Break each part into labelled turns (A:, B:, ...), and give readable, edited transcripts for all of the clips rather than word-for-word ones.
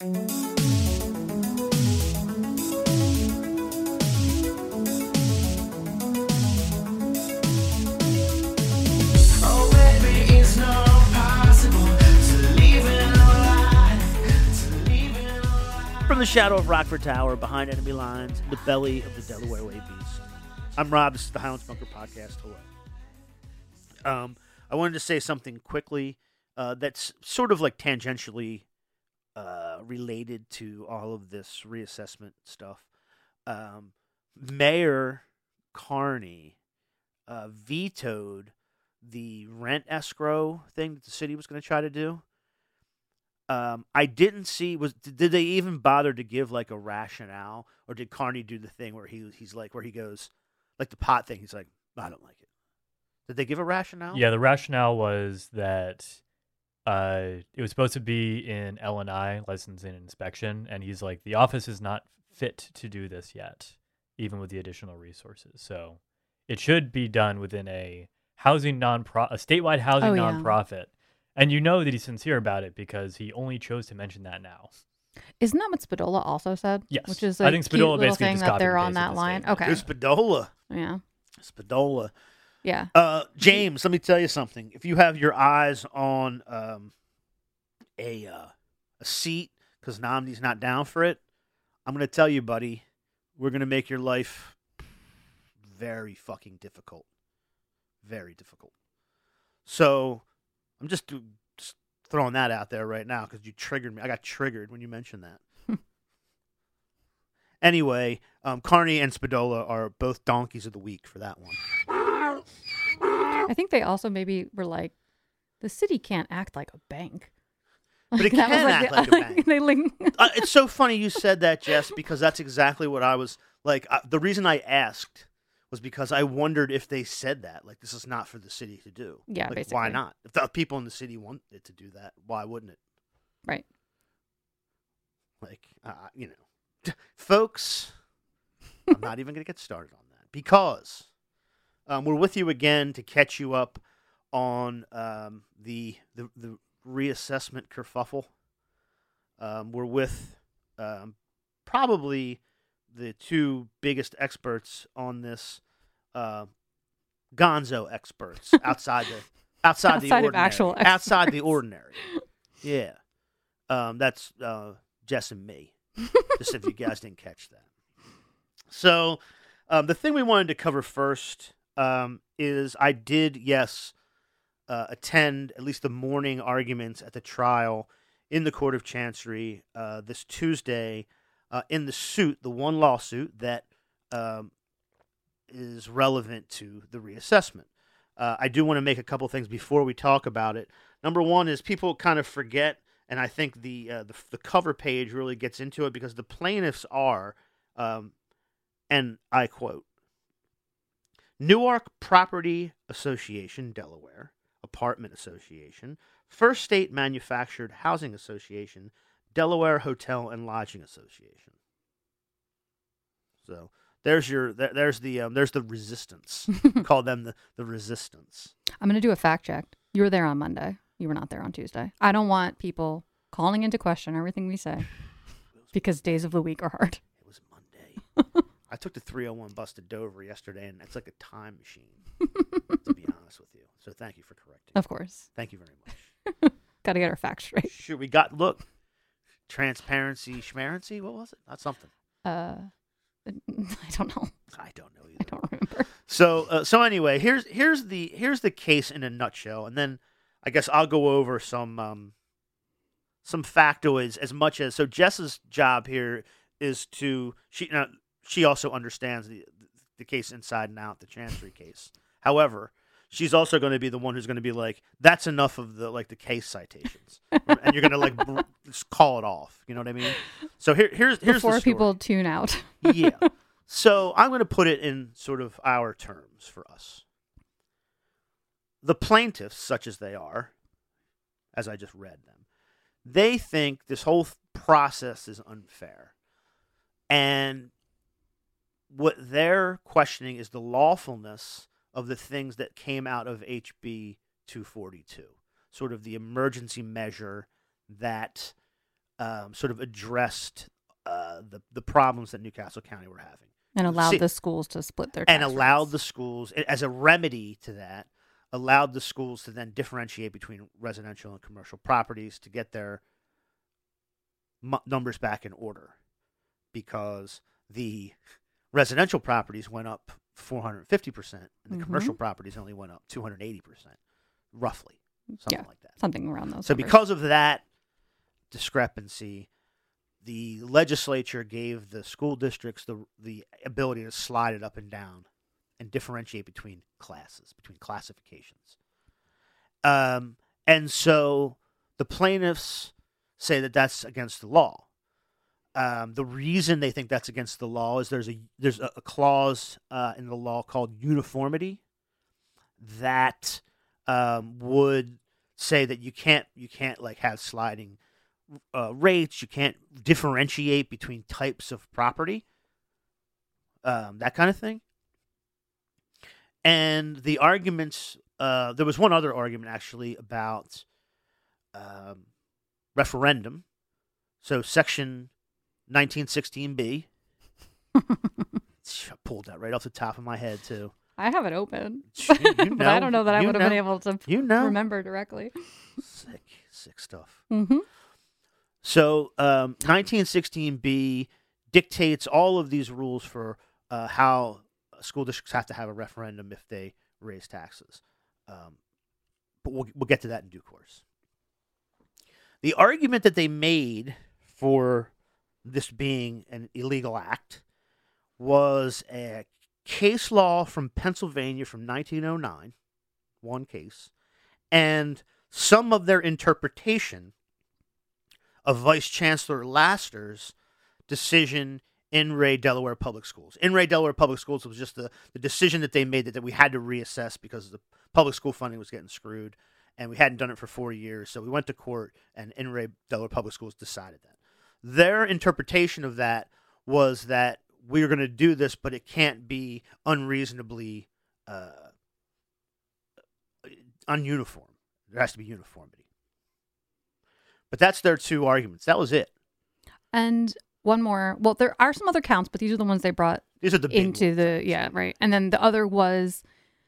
A: From the shadow of Rockford Tower, behind enemy lines, in the belly of the Delaware Way Beast. I'm Rob. This is the Highlands Bunker Podcast. Hello. I wanted to say something quickly that's sort of like tangentially related to all of this reassessment stuff. Mayor Carney vetoed the rent escrow thing that the city was going to try to do. I didn't see did they even bother to give like a rationale, or did Carney do the thing where he's like where he goes like the pot thing? He's like, I don't like it. Did they give a rationale?
B: Yeah, the rationale was that it was supposed to be in L&I, license and inspection, and he's like, the office is not fit to do this yet, even with the additional resources. So it should be done within a statewide housing nonprofit. And you know that he's sincere about it because he only chose to mention that now.
C: Isn't that what Spadola also said?
B: Yes.
C: Which is
B: I think Spadola
C: cute
B: basically
C: thing
B: just
C: that they're on
B: copy-and-pasted
C: that
B: the
C: line.
B: statement.
C: Okay.
A: There's Spadola.
C: Yeah.
A: Spadola.
C: Yeah.
A: James, let me tell you something. If you have your eyes on a seat because Nnamdi's not down for it, I'm going to tell you, buddy, we're going to make your life very fucking difficult. Very difficult. So I'm just throwing that out there right now because you triggered me. I got triggered when you mentioned that. Anyway, Carney and Spadola are both donkeys of the week for that one.
C: I think they also maybe were like, the city can't act like a bank.
A: But it can act like a bank. It's so funny you said that, Jess, because that's exactly what I was like. The reason I asked was because I wondered if they said that. Like, this is not for the city to do.
C: Yeah,
A: like,
C: basically.
A: Why not? If the people in the city want it to do that, why wouldn't it?
C: Right.
A: Like, folks, I'm not even going to get started on that because we're with you again to catch you up on the reassessment kerfuffle. We're with probably the two biggest experts on this, gonzo experts outside the ordinary.
C: Of actual experts.
A: Outside the ordinary. Yeah. That's Jess and me. Just if you guys didn't catch that. So, the thing we wanted to cover first is I did, attend at least the morning arguments at the trial in the Court of Chancery this Tuesday in the one lawsuit that is relevant to the reassessment. I do want to make a couple things before we talk about it. Number one is people kind of forget, and I think the cover page really gets into it because the plaintiffs are, and I quote, Newark Property Association, Delaware, Apartment Association, First State Manufactured Housing Association, Delaware Hotel and Lodging Association. So there's the resistance. Call them the resistance. I'm
C: going to do a fact check. You were there on Monday. You were not there on Tuesday. I don't want people calling into question everything we say because days of the week are hard.
A: It was Monday. I took the 301 bus to Dover yesterday, and it's like a time machine, to be honest with you. So thank you for correcting.
C: Of course.
A: Thank you very much.
C: Got to get our facts straight.
A: Sure, transparency, schmarency. What was it? Not something.
C: I don't know.
A: I don't know either.
C: I don't remember.
A: So anyway, here's the case in a nutshell, and then I guess I'll go over some factoids as much as. So Jess's job here is she also understands the case inside and out, the Chancery case. However, she's also going to be the one who's going to be like, that's enough of the case citations, and you're going to just call it off. You know what I mean? So here's
C: before
A: the story.
C: People tune out.
A: Yeah. So I'm going to put it in sort of our terms for us. The plaintiffs, such as they are, as I just read them, they think this whole process is unfair, and what they're questioning is the lawfulness of the things that came out of HB 242, sort of the emergency measure that sort of addressed the problems that Newcastle County were having.
C: And allowed
A: See-
C: the schools to split their
A: and
C: tax
A: allowed
C: rates.
A: the schools, as a remedy to that, allowed the schools to then differentiate between residential and commercial properties to get their numbers back in order, because the residential properties went up 450% and the commercial properties only went up 280%, roughly, something like that.
C: Something around those
A: So
C: numbers.
A: because of that discrepancy, the legislature gave the school districts the ability to slide it up and down and differentiate between classes, between classifications. And so the plaintiffs say that that's against the law. The reason they think that's against the law is there's a clause in the law called uniformity that would say that you can't like have sliding rates. You can't differentiate between types of property, that kind of thing. And the arguments, there was one other argument actually about referendum. So Section 1916B, I pulled that right off the top of my head too.
C: I have it open,
A: You
C: but I don't know that I
A: you
C: would have been able to remember directly.
A: Sick stuff.
C: Mm-hmm.
A: So 1916B dictates all of these rules for how school districts have to have a referendum if they raise taxes. But we'll get to that in due course. The argument that they made for this being an illegal act was a case law from Pennsylvania from 1909, one case, and some of their interpretation of Vice Chancellor Laster's decision in Ray Delaware Public Schools. In Ray Delaware Public Schools was just the decision that they made that we had to reassess because the public school funding was getting screwed, and we hadn't done it for 4 years. So we went to court, and in Ray Delaware Public Schools decided that. Their interpretation of that was that we are going to do this, but it can't be unreasonably ununiform. There has to be uniformity. But that's their two arguments. That was it.
C: And one more. Well, there are some other counts, but these are the ones they brought
A: These are the big
C: into
A: ones,
C: the
A: obviously.
C: right. And then the other was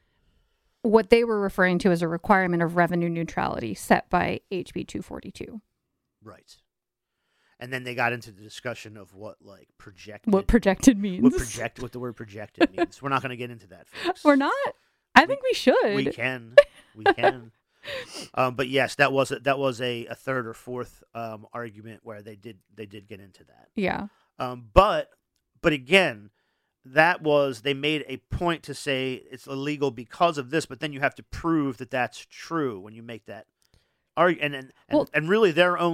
C: what they were referring to as a requirement of revenue neutrality set by HB 242.
A: Right. And then they got into the discussion of what projected.
C: What projected means.
A: What the word projected means. We're not going to get into that, folks.
C: We're not. I think we should.
A: We can. We can. But yes, that was a third or fourth argument where they did get into that.
C: Yeah.
A: But again, they made a point to say it's illegal because of this, but then you have to prove that that's true when you make that argument. And really,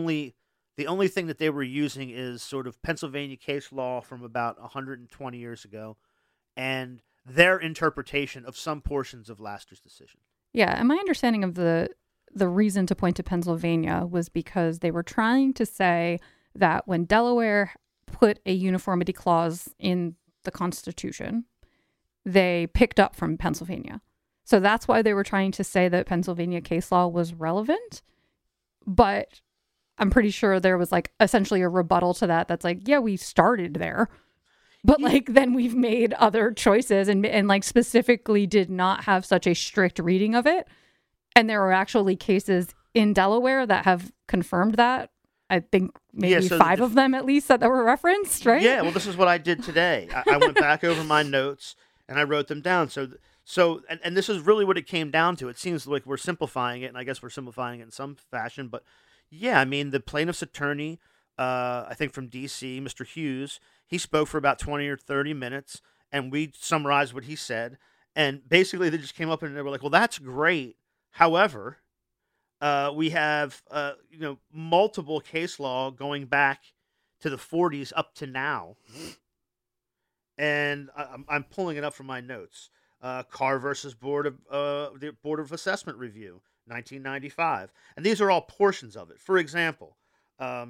A: the only thing that they were using is sort of Pennsylvania case law from about 120 years ago, and their interpretation of some portions of Laster's decision.
C: Yeah, and my understanding of the reason to point to Pennsylvania was because they were trying to say that when Delaware put a uniformity clause in the Constitution, they picked up from Pennsylvania. So that's why they were trying to say that Pennsylvania case law was relevant. But I'm pretty sure there was essentially a rebuttal to that. That's yeah, we started there. But then we've made other choices and specifically did not have such a strict reading of it. And there are actually cases in Delaware that have confirmed that. I think maybe
A: so
C: 5 of them at least that were referenced, right?
A: Yeah, well, this is what I did today. I went back over my notes and I wrote them down. So this is really what it came down to. It seems like we're simplifying it, and I guess we're simplifying it in some fashion. But yeah, I mean, the plaintiff's attorney, I think from D.C., Mr. Hughes, he spoke for about 20 or 30 minutes, and we summarized what he said. And basically, they just came up and they were like, well, that's great. However, we have multiple case law going back to the 40s up to now. And I'm pulling it up from my notes. Carr versus the Board of Assessment Review, 1995. And these are all portions of it. For example,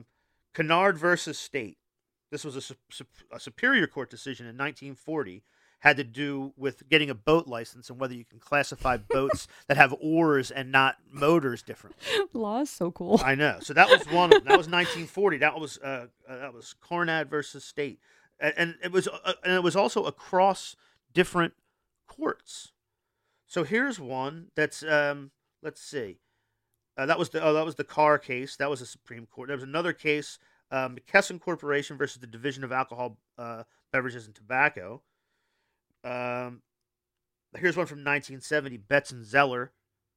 A: Kennard versus State. This was a Superior Court decision in 1940, had to do with getting a boat license and whether you can classify boats that have oars and not motors differently.
C: Law is so cool.
A: I know. So that was one of them. That was 1940. That was Carnad versus State, and it was also across different courts. So here's one that's let's see. That was the Carr case. That was a Supreme Court. There was another case, McKesson Corporation versus the Division of Alcohol, Beverages and Tobacco. Here's one from 1970, Betts and Zeller.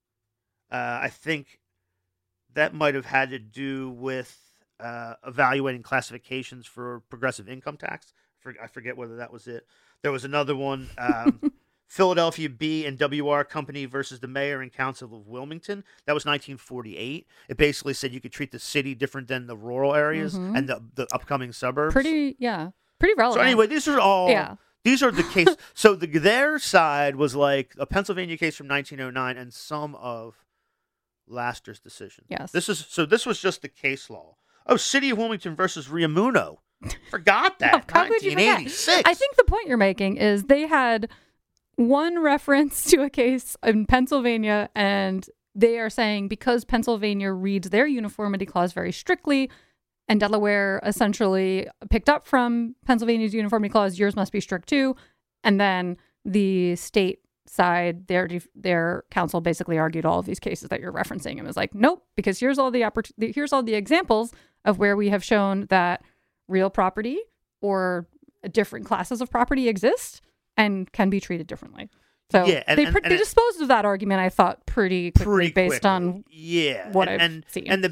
A: I think that might have had to do with evaluating classifications for progressive income tax. I forget whether that was it. There was another one, Philadelphia B and WR Company versus the Mayor and Council of Wilmington. That was 1948. It basically said you could treat the city different than the rural areas and the upcoming suburbs.
C: Pretty relevant.
A: So anyway, these are all.
C: Yeah.
A: These are the case. So their side was like a Pennsylvania case from 1909 and some of Laster's decision.
C: Yes.
A: This was just the case law. Oh, City of Wilmington versus Riamuno. Forgot that.
C: How could you forget?
A: 1986.
C: I think the point you're making is they had one reference to a case in Pennsylvania, and they are saying because Pennsylvania reads their uniformity clause very strictly, and Delaware essentially picked up from Pennsylvania's uniformity clause, yours must be strict too. And then the state side, their counsel basically argued all of these cases that you're referencing and was like, nope, because here's all the examples of where we have shown that real property or different classes of property exist and can be treated differently. So
A: yeah,
C: they disposed of that argument, I thought, pretty quickly based on what I've seen.
A: And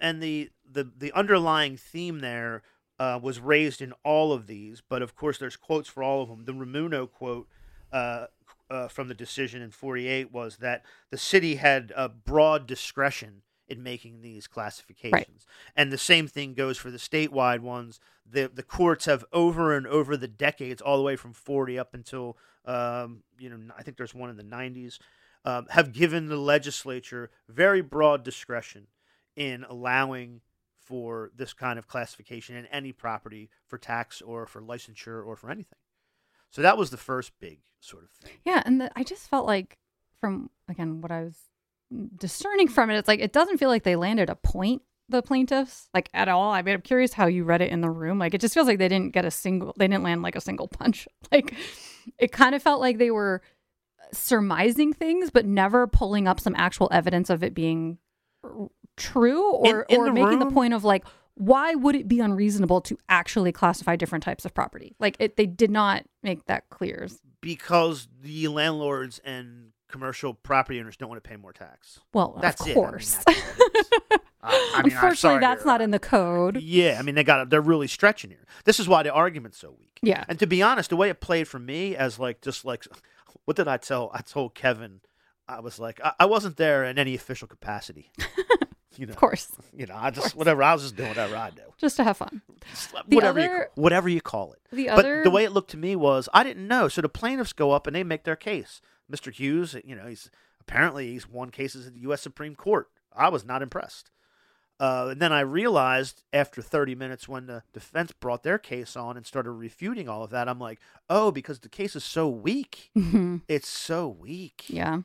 A: the underlying theme there was raised in all of these, but of course there's quotes for all of them. The Riamuno quote from the decision in 48 was that the city had broad discretion in making these classifications.
C: Right.
A: And the same thing goes for the statewide ones. The courts have over and over the decades, all the way from 40 up until, I think there's one in the 90s, have given the legislature very broad discretion in allowing for this kind of classification in any property for tax or for licensure or for anything. So that was the first big sort of thing.
C: Yeah, and I just felt like from, again, what I was discerning from it, it's like it doesn't feel like they landed a point, the plaintiffs, like at all. I mean, I'm curious how you read it in the room. Like it just feels like they didn't land like a single punch. Like it kind of felt like they were surmising things, but never pulling up some actual evidence of it being true or making the point of like, why would it be unreasonable to actually classify different types of property? Like they did not make that clear.
A: Because the landlords and commercial property owners don't want to pay more tax.
C: Well,
A: that's
C: of course.
A: Unfortunately,
C: that's not in the code.
A: Yeah, I mean they're really stretching here. This is why the argument's so weak.
C: Yeah.
A: And to be honest, the way it played for me as what did I tell? I told Kevin, I was like, I wasn't there in any official capacity.
C: Of course.
A: I just whatever. I was just doing whatever I do,
C: just to have fun.
A: Whatever you call it. But the way it looked to me was I didn't know. So the plaintiffs go up and they make their case. Mr. Hughes, he's won cases at the U.S. Supreme Court. I was not impressed. And then I realized after 30 minutes when the defense brought their case on and started refuting all of that, I'm like, oh, because the case is so weak.
C: Mm-hmm.
A: It's so weak.
C: Yeah.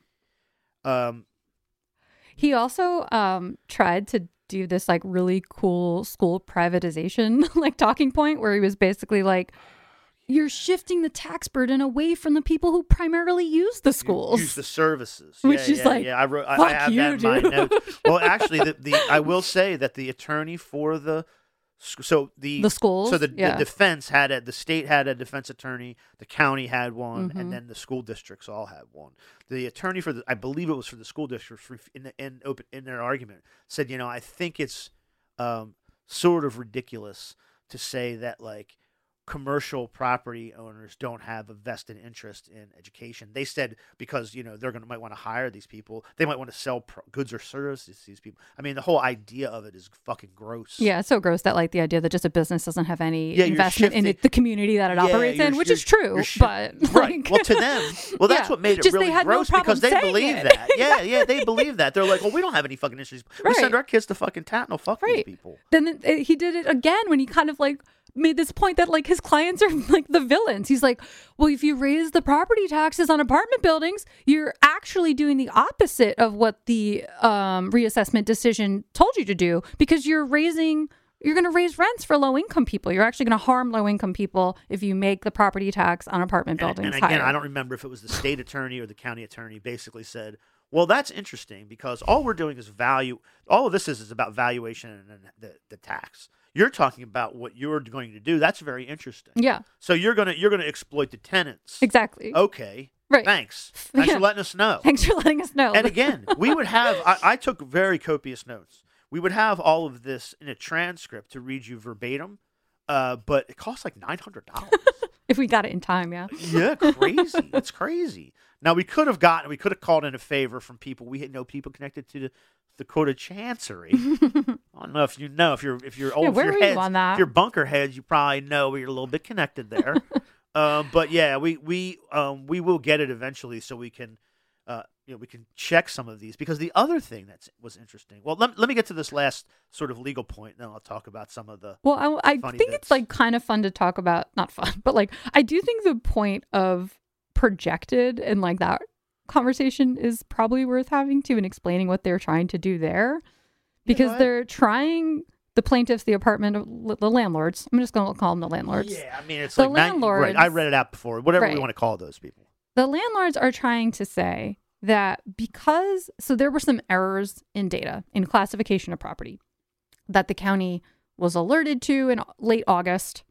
C: He also tried to do this like really cool school privatization like talking point where he was basically like, you're shifting the tax burden away from the people who primarily use the schools.
A: Use the services.
C: Which is like,
A: I have that in my notes. Well, actually, I will say that the attorney for the schools. So the defense the state had a defense attorney, the county had one, and then the school districts all had one. The attorney I believe it was for the school districts in their argument said, I think it's sort of ridiculous to say that like commercial property owners don't have a vested interest in education. They said because might want to hire these people, they might want to sell goods or services to these people. I mean, the whole idea of it is fucking gross.
C: Yeah, it's so gross that like the idea that just a business doesn't have any investment in the community that it operates in, which is true. But
A: right, well, to them, that's what made it really gross because they believe that. Yeah, they believe that. They're like, well, we don't have any fucking issues. We send our kids to fucking Tatnall. Fuck these people.
C: Then he did it again when he kind of like made this point that like his clients are like the villains. He's like, well, if you raise the property taxes on apartment buildings, you're actually doing the opposite of what the reassessment decision told you to do, because you're going to raise rents for low income people. You're actually going to harm low income people if you make the property tax on apartment buildings
A: and again,
C: higher.
A: I don't remember if it was the state attorney or the county attorney basically said, well, that's interesting because all we're doing is all of this is about valuation and the tax. You're talking about what you're going to do. That's very interesting.
C: Yeah,
A: So you're gonna exploit the tenants.
C: exactly.
A: Okay.
C: Right.
A: Thanks
C: Yeah.
A: for letting us know.
C: Thanks for letting us know.
A: And again, we would have. I took very copious notes. We would have all of this in a transcript to read you verbatim, but it costs like $900.
C: If we got it in time, yeah.
A: Yeah, crazy. It's crazy. Now we could have called in a favor from people. We know people connected to the Dakota Chancery. I don't know if you know if you're old.
C: Yeah,
A: if
C: where
A: you're
C: were you
A: heads,
C: on that?
A: If you're bunker heads, you probably know you're a little bit connected there. But yeah, we will get it eventually, so we can we can check some of these, because the other thing that was interesting. Well, let me get to this last sort of legal point, then I'll talk about some of the.
C: Well, I
A: funny
C: think
A: bits.
C: it's like kind of fun to talk about. Not fun, but like I do think the point of projected and like that conversation is probably worth having too, and explaining what they're trying to do there, because they're trying, the plaintiffs, the landlords. I'm just going to call them the landlords.
A: Yeah, I mean it's
C: The
A: like
C: landlords,
A: right. I read it out before. Whatever we
C: right.
A: want to call those people.
C: The landlords are trying to say that so there were some errors in data in classification of property that the county was alerted to in late August.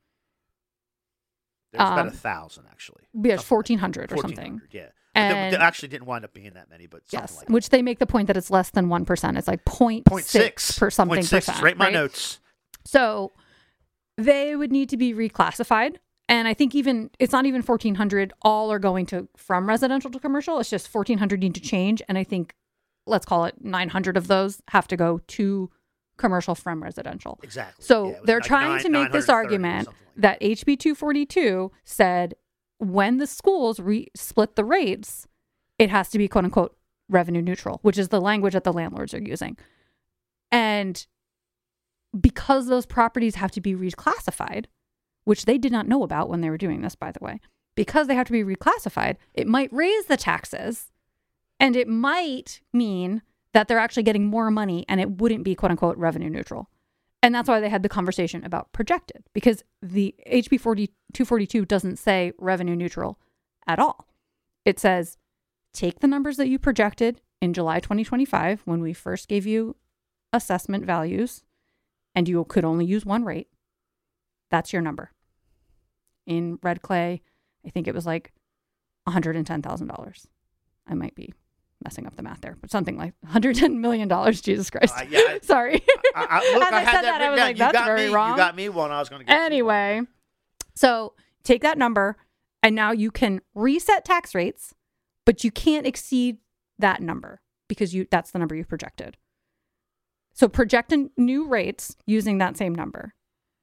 A: There's about 1,000 actually.
C: We had 1,400 or something.
A: 1,400, yeah.
C: And
A: there actually didn't wind up being that many, but something
C: yes,
A: like that.
C: which they make the point that it's less than 1%. It's like 0.6 per something
A: 0.6
C: percent.
A: is right in my notes.
C: So they would need to be reclassified. And I think it's not even 1,400. All are going from residential to commercial. It's just 1,400 need to change. And I think, let's call it 900 of those have to go to commercial from residential.
A: Exactly.
C: So
A: Yeah, it was
C: they're
A: like
C: trying to make this
A: 930 or
C: argument
A: something like
C: that HB 242 said when the schools split the rates, it has to be quote unquote revenue neutral, which is the language that the landlords are using. And because those properties have to be reclassified, which they did not know about when they were doing this, by the way, because they have to be reclassified, it might raise the taxes, and it might mean that they're actually getting more money, and it wouldn't be quote unquote revenue neutral. And that's why they had the conversation about projected, because the HB 242 doesn't say revenue neutral at all. It says, take the numbers that you projected in July 2025 when we first gave you assessment values, and you could only use one rate. That's your number. In Red Clay, I think it was like $110,000. I might be messing up the math there, but something like $110 million. Jesus Christ. Sorry.
A: look,
C: As I
A: had
C: said that, I was
A: written
C: like,
A: down.
C: that's very wrong.
A: You got me one. I was going to get
C: Anyway, so take that number, and now you can reset tax rates, but you can't exceed that number because that's the number you projected. So project new rates using that same number.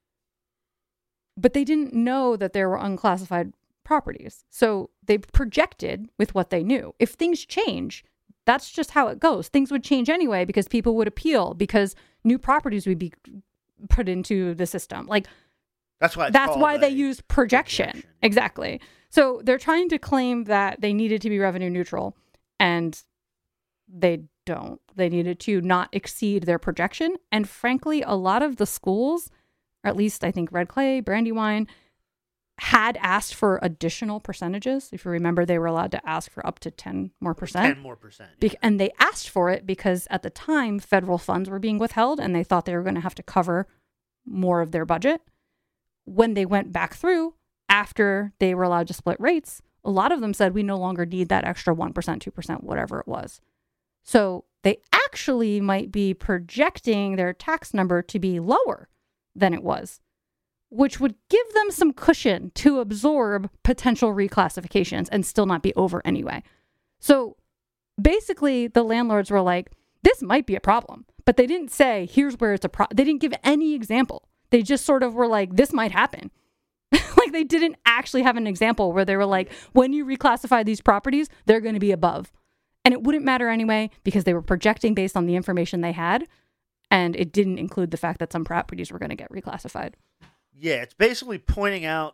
C: But they didn't know that there were unclassified properties. So they projected with what they knew. If things change, that's just how it goes. Things would change anyway because people would appeal, because new properties would be put into the system. Like
A: That's
C: why they use projection. Exactly. So they're trying to claim that they needed to be revenue neutral, and they don't. They needed to not exceed their projection. And frankly, a lot of the schools, or at least I think Red Clay, Brandywine, had asked for additional percentages. If you remember, they were allowed to ask for up to 10 more percent.
A: 10 more percent. Yeah.
C: And they asked for it because at the time, federal funds were being withheld, and they thought they were going to have to cover more of their budget. When they went back through, after they were allowed to split rates, a lot of them said, we no longer need that extra 1%, 2%, whatever it was. So they actually might be projecting their tax number to be lower than it was, which would give them some cushion to absorb potential reclassifications and still not be over anyway. So basically, the landlords were like, this might be a problem, but they didn't say, here's where it's a problem. They didn't give any example. They just sort of were like, this might happen. Like they didn't actually have an example where they were like, when you reclassify these properties, they're going to be above. And it wouldn't matter anyway because they were projecting based on the information they had. And it didn't include the fact that some properties were going to get reclassified.
A: Yeah, it's basically pointing out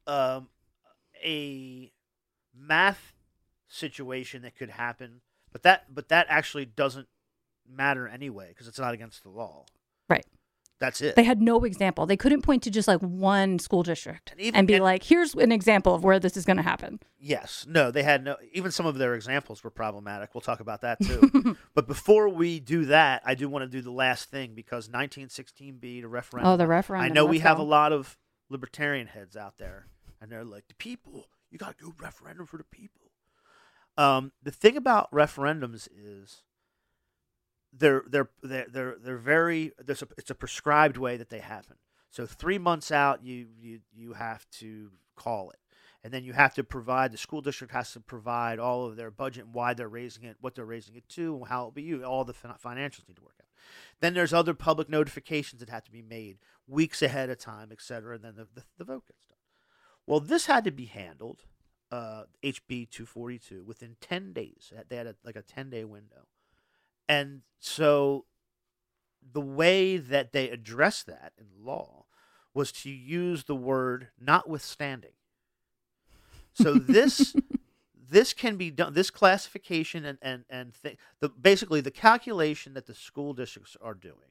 A: a math situation that could happen, but that actually doesn't matter anyway because it's not against the law.
C: Right.
A: That's it.
C: They had no example. They couldn't point to just like one school district
A: And
C: be like, here's an example of where this is going to happen.
A: Yes. No, they had no. Even some of their examples were problematic. We'll talk about that too. But before we do that, I do want to do the last thing because 1916B, the referendum.
C: Oh, the referendum.
A: I know we
C: Let's
A: have
C: go.
A: a lot of libertarian heads out there, and they're like, the people. You got to do referendum for the people. The thing about referendums is they're very it's a prescribed way that they happen. So 3 months out, you have to call it, and then you have to provide. The school district has to provide all of their budget and why they're raising it, what they're raising it to, and how it'll be used. All the financials need to work out. Then there's other public notifications that have to be made weeks ahead of time, et cetera. And then the vote gets done. Well, this had to be handled, HB 242, within 10 days. They had a 10-day window. And so the way that they addressed that in law was to use the word notwithstanding. So this can be done, this classification basically the calculation that the school districts are doing,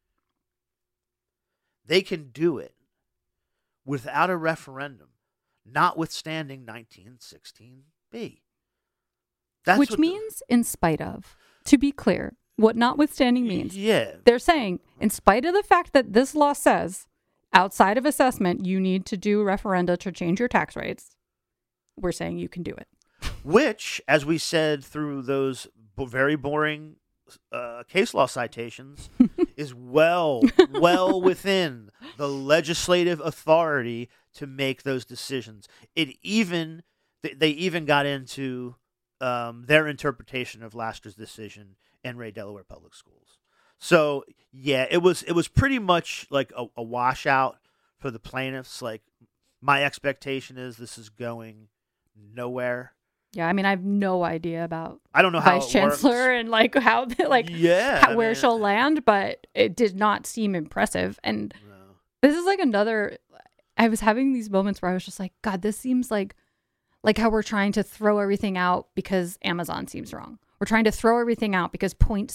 A: they can do it without a referendum, notwithstanding 1916B.
C: Which means in spite of. To be clear, what notwithstanding means.
A: Yeah.
C: They're saying, in spite of the fact that this law says, outside of assessment, you need to do referenda to change your tax rates, we're saying you can do it.
A: Which, as we said through those very boring case law citations, is well within the legislative authority to make those decisions. They even got into their interpretation of Laster's decision in Ray Delaware Public Schools. So yeah, it was pretty much like a washout for the plaintiffs. Like, my expectation is this is going nowhere.
C: Yeah, I mean, I have no idea about
A: I don't know how
C: Vice Chancellor and like how where she'll land, but it did not seem impressive. And this is like another. I was having these moments where I was just like, God, this seems like how we're trying to throw everything out because Amazon seems wrong. We're trying to throw everything out because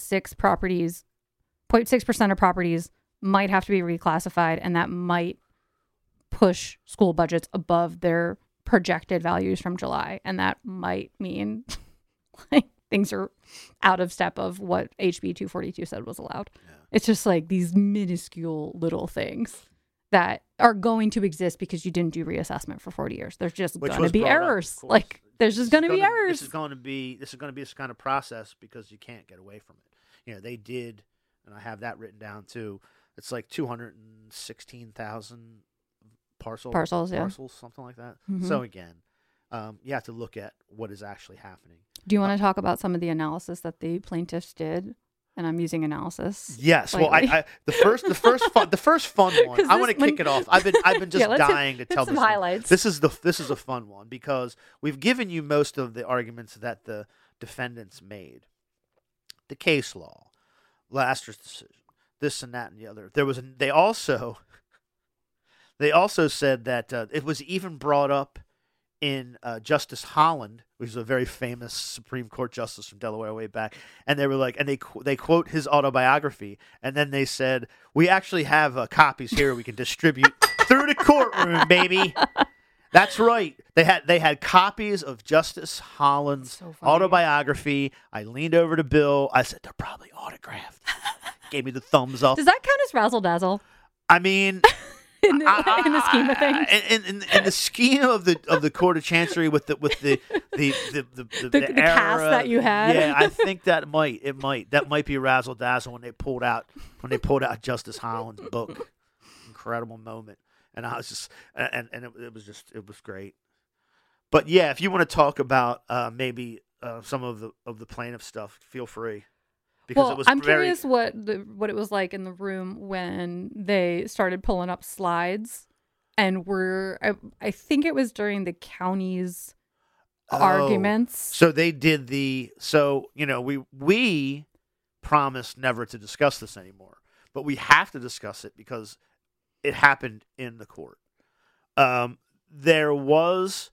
C: 0.6% of properties might have to be reclassified, and that might push school budgets above their projected values from July, and that might mean like things are out of step of what HB 242 said was allowed. Yeah. It's just like these minuscule little things that are going to exist because you didn't do reassessment for 40 years. There's just going to be errors. Like, there's just going to be errors.
A: This is going to be this kind of process because you can't get away from it. You know, they did, and I have that written down too. It's like 216,000 parcels, something like that. Mm-hmm. So again, you have to look at what is actually happening.
C: Do you want to talk about some of the analysis that the plaintiffs did? And I'm using analysis.
A: Yes. Well, the first fun one. I want to kick it off. I've been just dying to tell
C: some highlights.
A: This is a fun one because we've given you most of the arguments that the defendants made. The case law, Laster's decision, this and that and the other. They also said that it was even brought up in Justice Holland, which is a very famous Supreme Court justice from Delaware way back, and they were like, and they quote his autobiography, and then they said, "We actually have copies here we can distribute through the courtroom, baby." That's right. They had copies of Justice Holland's autobiography. I leaned over to Bill. I said, "They're probably autographed." Gave me the thumbs up.
C: Does that count as razzle dazzle?
A: I mean.
C: In the scheme of things,
A: in the scheme of the Court of Chancery with the
C: cast that you had,
A: yeah, I think that might be razzle dazzle when they pulled out Justice Holland's book. Incredible moment, and I was just it was great. But yeah, if you want to talk about maybe some of the plaintiff stuff, feel free. Because
C: I'm curious what it was like in the room when they started pulling up slides, and I think it was during the county's arguments.
A: So they did we promised never to discuss this anymore, but we have to discuss it because it happened in the court. There was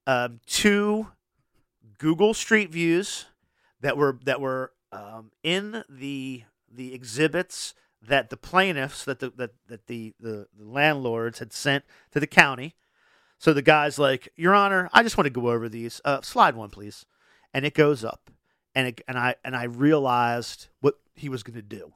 A: 2 Google Street Views that were in the exhibits that the plaintiffs that the landlords had sent to the county. So the guy's like, Your Honor, I just want to go over these. Slide one, please. And it goes up, and I realized what he was going to do.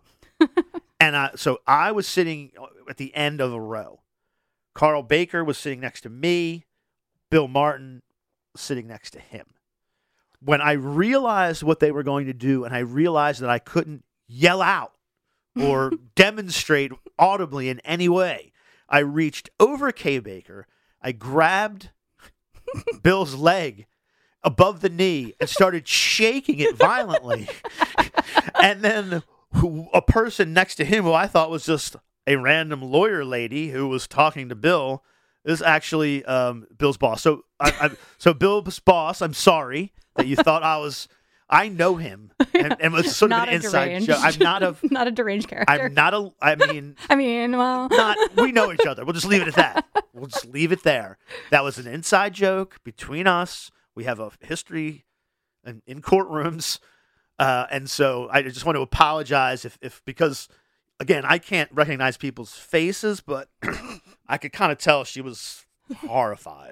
A: So I was sitting at the end of a row. Carl Baker was sitting next to me. Bill Martin was sitting next to him. When I realized what they were going to do, and I realized that I couldn't yell out or demonstrate audibly in any way, I reached over Kay Baker. I grabbed Bill's leg above the knee and started shaking it violently. And then a person next to him, who I thought was just a random lawyer lady who was talking to Bill, is actually Bill's boss. So, so Bill's boss, I'm sorry that you thought I know him, and it was sort of an inside joke. I'm
C: not a deranged character.
A: I'm not a. I mean,
C: well,
A: we know each other. We'll just leave it at that. We'll just leave it there. That was an inside joke between us. We have a history in courtrooms, and so I just want to apologize if because, again, I can't recognize people's faces, but I could kind of tell she was horrified.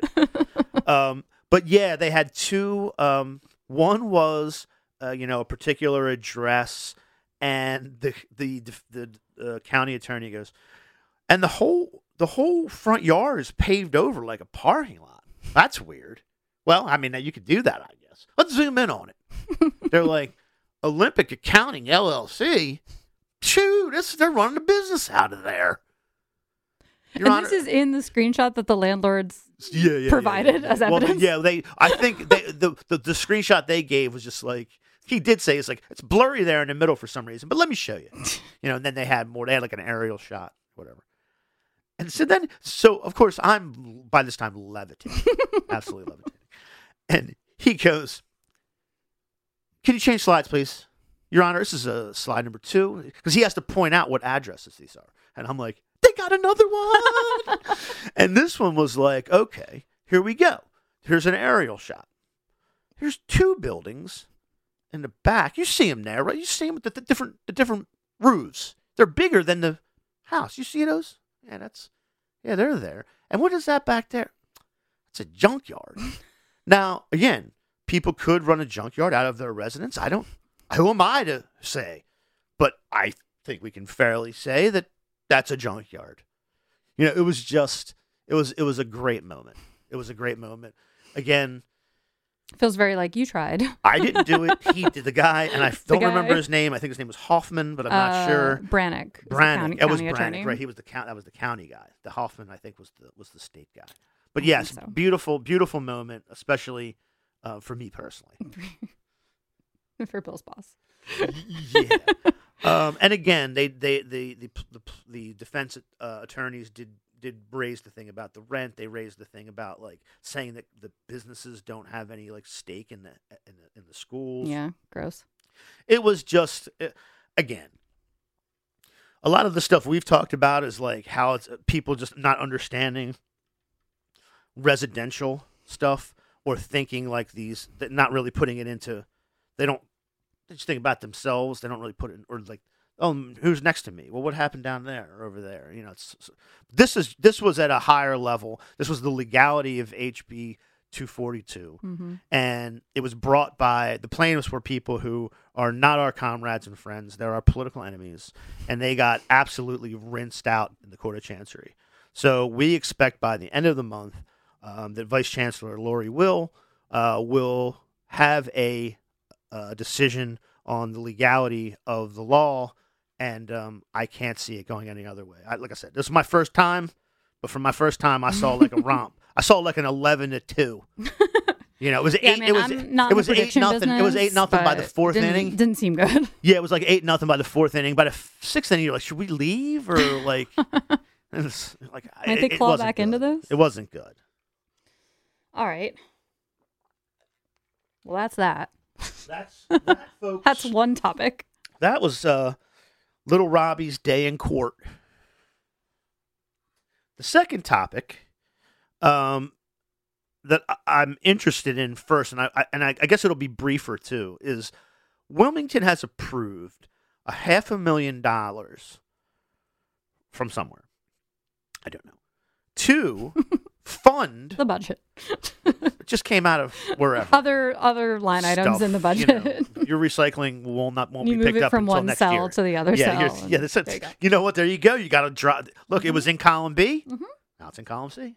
A: But yeah, they had 2. One was, a particular address, and the county attorney goes, and the whole front yard is paved over like a parking lot. That's weird. Well, I mean, you could do that, I guess. Let's zoom in on it. They're like, Olympic Accounting LLC. Shoot, they're running a business out of there. Your
C: and
A: Honor,
C: this is in the screenshot that the landlords provided as evidence.
A: Well, I think the screenshot they gave was just like, he did say it's blurry there in the middle for some reason, but let me show you. And then they had like an aerial shot, whatever. And so of course I'm by this time levitating, absolutely levitating. And he goes, Can you change slides, please? Your Honor, this is slide number 2, because he has to point out what addresses these are. And I'm like, they got another one. And this one was like, okay, here we go. Here's an aerial shot. Here's 2 buildings in the back. You see them there, right? You see them with the different roofs. They're bigger than the house. You see those? Yeah, they're there. And what is that back there? It's a junkyard. Now, again, people could run a junkyard out of their residence. Who am I to say? But I think we can fairly say that that's a junkyard. It was a great moment. It was a great moment. Again,
C: feels very like you tried.
A: I didn't do it. He did, the guy, and I don't remember his name. I think his name was Hoffman, but I'm not sure.
C: Brannick.
A: It was Brannick, right? He was that was the county guy. The Hoffman, I think, was the state guy. But yes, beautiful, beautiful moment, especially for me personally.
C: For Bill's boss.
A: Yeah. And again, the defense attorneys did raise the thing about the rent. They raised the thing about saying that the businesses don't have any stake in the schools.
C: Yeah, gross.
A: It was just again, a lot of the stuff we've talked about is how it's people just not understanding residential stuff or thinking that not really putting it into. They just think about themselves. They don't really put it in, or who's next to me? Well, what happened down there or over there? This was at a higher level. This was the legality of HB 242, and it was brought by the plaintiffs were people who are not our comrades and friends. They're our political enemies, and they got absolutely rinsed out in the Court of Chancery. So we expect by the end of the month that Vice Chancellor Lori will have a decision on the legality of the law, and I can't see it going any other way. Like I said, this is my first time, but from my first time, I saw a romp. I saw an 11-2. It was 8. It was 8-0. It was 8-0 by the 4th inning.
C: Didn't seem good.
A: Yeah, it was 8-0 by the 4th inning. By the 6th inning, you're like, should we leave or like?
C: Might they claw back into this?
A: It wasn't good.
C: All right. Well, that's that.
A: That's that, folks.
C: That's one topic.
A: That was Little Robbie's day in court. The second topic that I'm interested in first, and I guess it'll be briefer too, is Wilmington has approved $500,000 from somewhere, I don't know, to fund
C: The budget.
A: it just came out of wherever.
C: Other line items in the budget.
A: Your recycling won't
C: you
A: be
C: move
A: picked
C: it
A: up
C: from
A: until
C: one
A: next
C: cell
A: year.
C: to the other
A: Yeah,
C: cell.
A: that's it. You know what? There you go. You got to drop. Look, it was in column B.
C: Mhm.
A: Now it's in column C.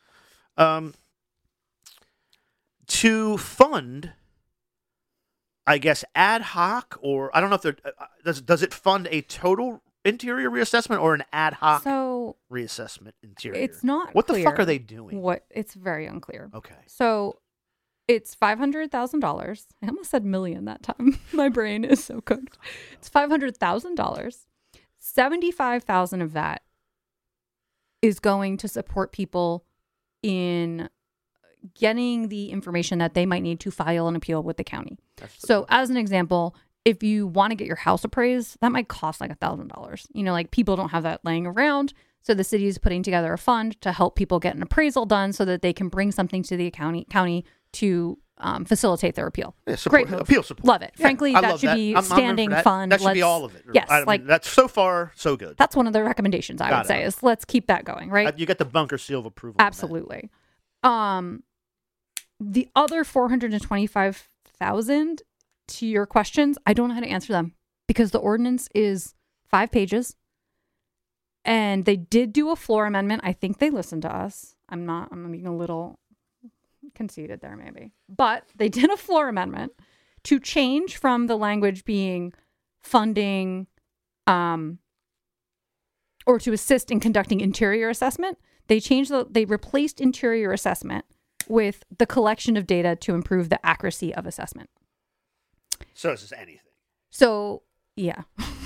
A: To fund, I guess, ad hoc, or I don't know if they're does it fund a total interior reassessment or an ad hoc
C: So
A: reassessment interior?
C: it's not
A: What
C: clear
A: the fuck are they doing?
C: It's very unclear.
A: Okay.
C: So it's $500,000. I almost said million that time. My brain is so cooked. It's $500,000. 75,000 of that is going to support people in getting the information that they might need to file an appeal with the county. So as an example, if you want to get your house appraised, that might cost like $1,000. Like people don't have that laying around. So the city is putting together a fund to help people get an appraisal done so that they can bring something to the county to facilitate their appeal.
A: Yeah, support,
C: Great move.
A: appeal support.
C: Love it.
A: Yeah,
C: Frankly,
A: I
C: that
A: love
C: should be
A: I'm
C: standing
A: for that.
C: fund.
A: That should be
C: Let's-
A: all of it.
C: Yes,
A: I mean, that's so far so good.
C: That's one of the recommendations I
A: Got
C: would
A: it.
C: say is let's keep that going, right?
A: You get the bunker seal of approval. on that.
C: Absolutely. The other 425,000, to your questions, I don't know how to answer them because the ordinance is 5 pages and they did do a floor amendment. I think they listened to us. I'm being a little conceited there maybe, but they did a floor amendment to change from the language being funding, or to assist in conducting interior assessment. They replaced interior assessment with the collection of data to improve the accuracy of assessment.
A: So this is anything.
C: So, yeah.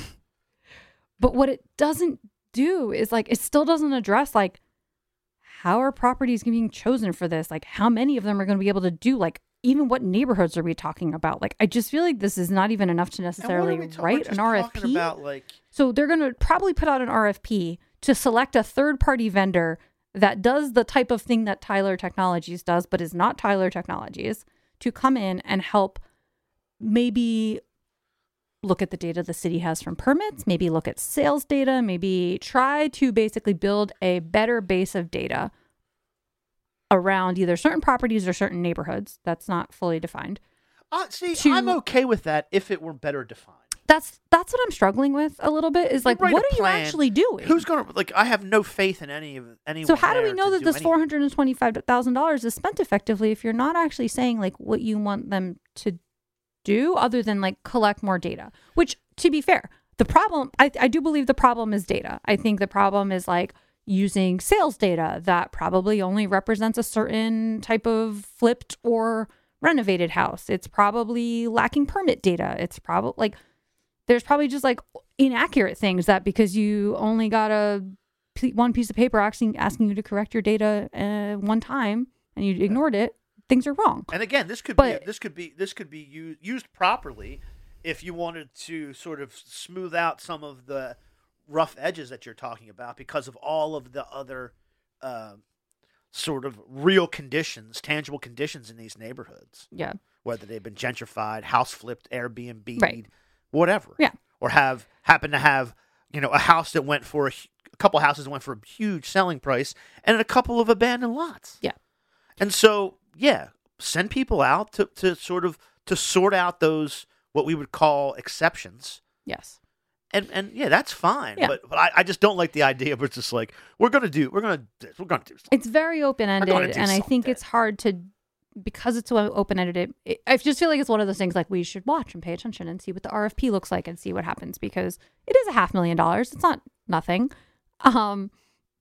C: But what it doesn't do is it still doesn't address how are properties being chosen for this? How many of them are going to be able to do even what neighborhoods are we talking about? I just feel like this is not even enough to necessarily write an RFP. So they're going to probably put out an RFP to select a third-party vendor that does the type of thing that Tyler Technologies does, but is not Tyler Technologies, to come in and help maybe look at the data the city has from permits, maybe look at sales data, maybe try to basically build a better base of data around either certain properties or certain neighborhoods. That's not fully defined.
A: I'm okay with that if it were better defined.
C: That's what I'm struggling with a little bit is what are you actually doing?
A: Who's going to I have no faith in anyone.
C: So how do we know that this $425,000 is spent effectively if you're not actually saying what you want them to do other than collect more data? Which, to be fair, the problem, I do believe the problem is data. I think the problem is using sales data that probably only represents a certain type of flipped or renovated house. It's probably lacking permit data. It's probably there's probably just inaccurate things that because you only got one piece of paper asking you to correct your data one time and you ignored it, things are wrong.
A: And again, this could be used properly if you wanted to sort of smooth out some of the rough edges that you're talking about because of all of the other sort of real conditions, tangible conditions in these neighborhoods.
C: Yeah.
A: Whether they've been gentrified, house flipped, Airbnb,
C: right.
A: Whatever.
C: Yeah.
A: Or happen to have, a house that went for a couple houses that went for a huge selling price and a couple of abandoned lots.
C: Yeah.
A: And so, send people out to sort out those, what we would call exceptions.
C: Yes.
A: And that's fine.
C: Yeah.
A: But I just don't like the idea of it's just we're going to do something.
C: It's very open-ended and I think it's hard to, because it's so open-ended, I just feel like it's one of those things we should watch and pay attention and see what the RFP looks like and see what happens because it is $500,000. It's not nothing. And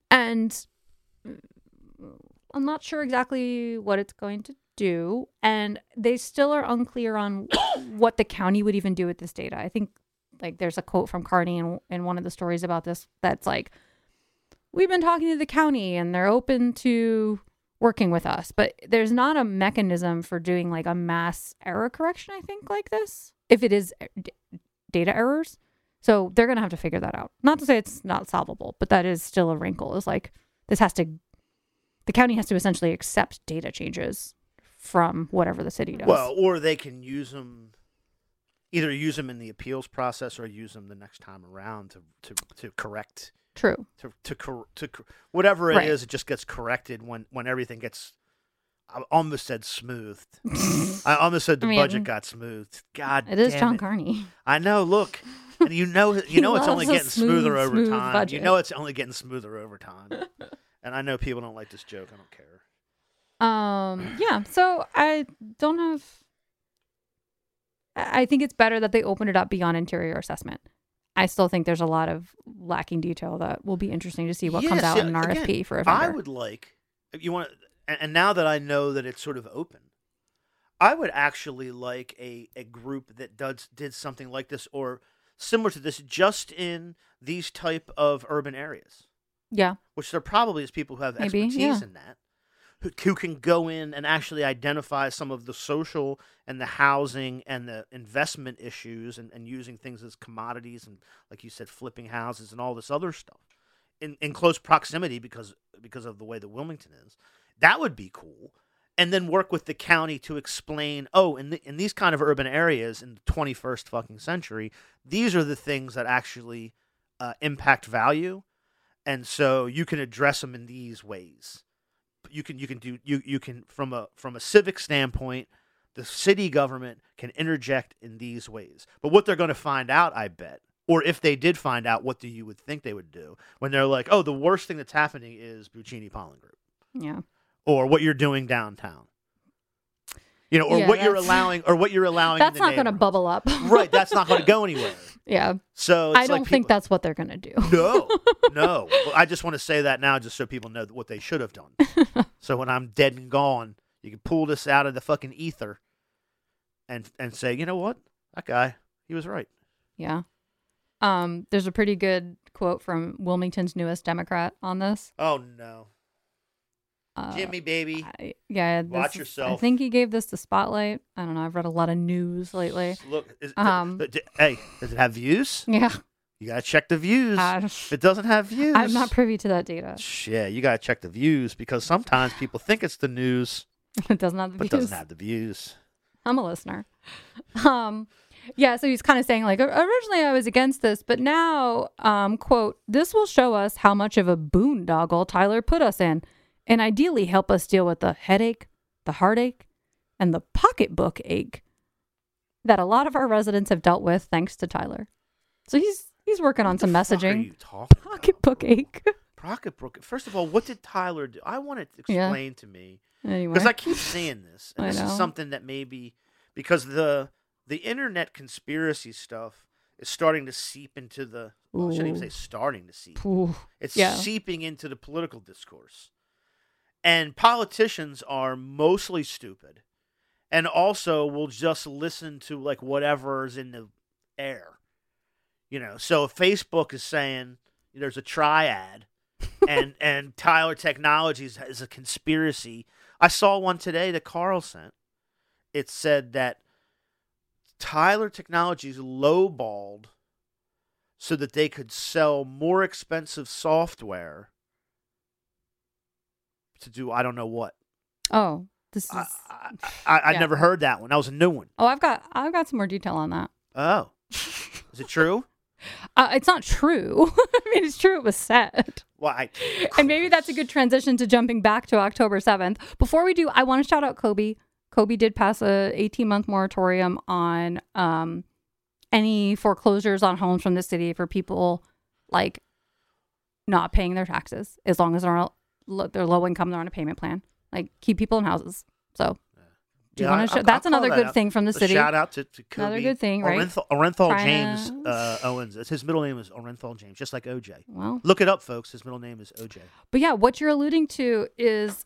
C: I'm not sure exactly what it's going to do. And they still are unclear on what the county would even do with this data. I think there's a quote from Carney in one of the stories about this that's we've been talking to the county and they're open to working with us, but there's not a mechanism for doing a mass error correction, I think, like this, if it is data errors. So they're going to have to figure that out. Not to say it's not solvable, but that is still a wrinkle. It's the county has to essentially accept data changes from whatever the city does.
A: Well, or they can use them, either use them in the appeals process or use them the next time around to correct.
C: True.
A: Whatever it
C: Right.
A: is, it just gets corrected when everything gets. I almost said smoothed. I almost said the
C: I mean,
A: budget got smoothed. God,
C: It is
A: damn
C: John
A: it.
C: Carney.
A: I know. Look, and you know it's only
C: loves a
A: getting smoother over
C: smooth
A: time.
C: budget.
A: You know it's only getting smoother over time. And I know people don't like this joke. I don't care.
C: Yeah. So I don't have. I think it's better that they opened it up beyond interior assessment. I still think there's a lot of lacking detail that will be interesting to see what comes out in an RFP
A: again,
C: for a vendor.
A: I would like, if you want, and now that I know that it's sort of open, I would actually like a group that did something like this or similar to this just in these type of urban areas,
C: Yeah.
A: which there probably is people who have
C: Maybe,
A: expertise
C: yeah.
A: in that, who can go in and actually identify some of the social and the housing and the investment issues and using things as commodities and, like you said, flipping houses and all this other stuff in close proximity because of the way that Wilmington is. That would be cool. And then work with the county to explain, in these kind of urban areas in the 21st fucking century, these are the things that actually impact value. And so you can address them in these ways. You can from a civic standpoint, the city government can interject in these ways. But what they're going to find out, I bet, or if they did find out, what do you would think they would do when they're like, the worst thing that's happening is Buccini Pollen Group,
C: Yeah.
A: or what you're doing downtown, or
C: Yeah,
A: what you're allowing,
C: That's
A: in the
C: not going to
A: neighborhood.
C: bubble up.
A: Right, that's not going to go anywhere.
C: Yeah.
A: So it's
C: I don't
A: like
C: think
A: people-
C: that's what they're going to do.
A: No. Well, I just want to say that now, just so people know what they should have done. So when I'm dead and gone, you can pull this out of the fucking ether, and say, you know what, that guy, he was right.
C: Yeah. There's a pretty good quote from Wilmington's newest Democrat on this.
A: Oh no, Jimmy baby, watch
C: I
A: yourself.
C: think he gave this the spotlight. I don't know. I've read a lot of news lately.
A: Look,
C: Um,
A: does it have views?
C: Yeah.
A: You gotta check the views.
C: Uh,
A: If it doesn't have views,
C: I'm not privy to that data.
A: Yeah, you gotta check the views because sometimes people think it's the news,
C: It doesn't have the
A: but it
C: views.
A: doesn't have the views.
C: I'm a listener. Yeah, so he's kind of saying, like, originally I was against this, but now, quote, this will show us how much of a boondoggle Tyler put us in, and ideally help us deal with the headache, the heartache, and the pocketbook ache that a lot of our residents have dealt with thanks to Tyler. So he's working on some
A: What the fuck are
C: messaging.
A: you talking about?
C: Pocketbook ache.
A: Pocketbook. First of all, what did Tyler do? I want it to
C: Yeah.
A: explain to me.
C: Anyway.
A: Because I keep seeing this, and
C: I
A: this is
C: know.
A: something that maybe because the internet conspiracy stuff is starting to seep into the. Well, I shouldn't even
C: Ooh.
A: say starting to seep.
C: Ooh.
A: It's
C: Yeah.
A: seeping into the political discourse, and politicians are mostly stupid, and also will just listen to like whatever's in the air. So if Facebook is saying there's a triad. and Tyler Technologies is a conspiracy. I saw one today that Carl sent. It said that Tyler Technologies lowballed so that they could sell more expensive software to do I don't know what.
C: Oh, this is.
A: I
C: Yeah.
A: never heard that one. That was a new one.
C: Oh, I've got some more detail on that.
A: Oh, is it true?
C: It's not true. I mean, it's true. It was said.
A: Well,
C: And maybe that's a good transition to jumping back to October 7th. Before we do, I want to shout out Kobe. Kobe did pass a 18-month moratorium on any foreclosures on homes from the city for people like not paying their taxes as long as they're low income, they're on a payment plan. Like keep people in houses. So do you want to? That's
A: I'll
C: another
A: call
C: good
A: that out.
C: thing from the
A: A
C: city.
A: shout out to Kobe.
C: Another good thing, right?
A: Orenthal
C: Trying
A: James
C: to-
A: Owens. His middle name is Orenthal James, just like OJ.
C: Well,
A: Look it up, folks. His middle name is OJ.
C: but yeah, what you're alluding to is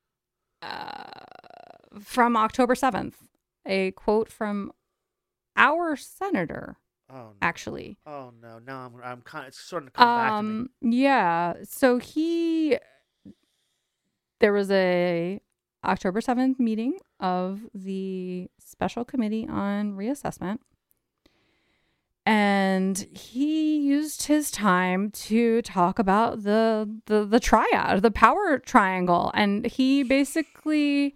C: from October 7th, a quote from our senator,
A: Oh no!
C: actually.
A: Oh no! No, I'm kind of. It's starting to come back to me.
C: Yeah. So there was a October 7th meeting of the Special Committee on Reassessment. And he used his time to talk about the triad, the power triangle. And he basically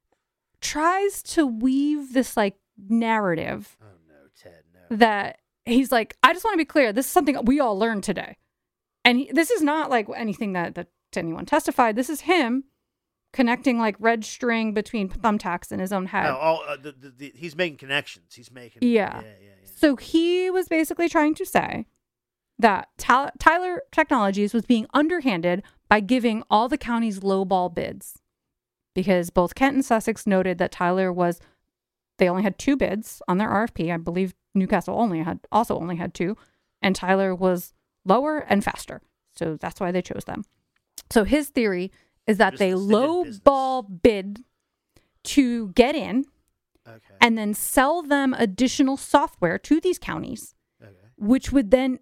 C: tries to weave this like narrative.
A: Oh no, Ted, no.
C: That he's like, I just want to be clear. This is something we all learned today. And this is not like anything that anyone testified. This is him connecting like red string between thumbtacks in his own head.
A: No, he's making connections. He's making.
C: Yeah. So he was basically trying to say that Tyler Technologies was being underhanded by giving all the counties lowball bids, because both Kent and Sussex noted that they only had 2 bids on their RFP. I believe Newcastle also only had 2, and Tyler was lower and faster. So that's why they chose them. So his theory is that they lowball bid to get in,
A: okay,
C: and then sell them additional software to these counties,
A: okay,
C: which would then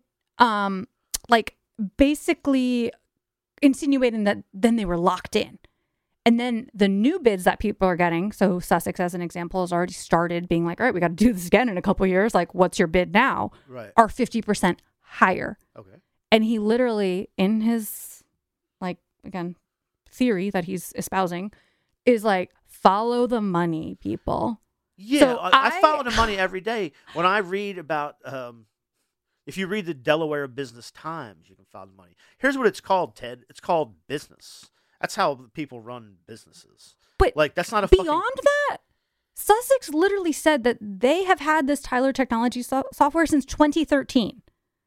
C: like basically insinuating that then they were locked in. And then the new bids that people are getting, so Sussex as an example has already started being like, all right, we got to do this again in a couple of years, like what's your bid now,
A: right,
C: are 50% higher.
A: okay.
C: And he literally, in his like, again, theory that he's espousing, is like, follow the money, people.
A: Yeah,
C: So
A: I follow the money every day. When I read about, if you read the Delaware Business Times, you can follow the money. Here's what it's called, Ted. It's called business. That's how people run businesses.
C: But
A: like, that's not a
C: beyond that, Sussex literally said that they have had this Tyler Technology software since 2013.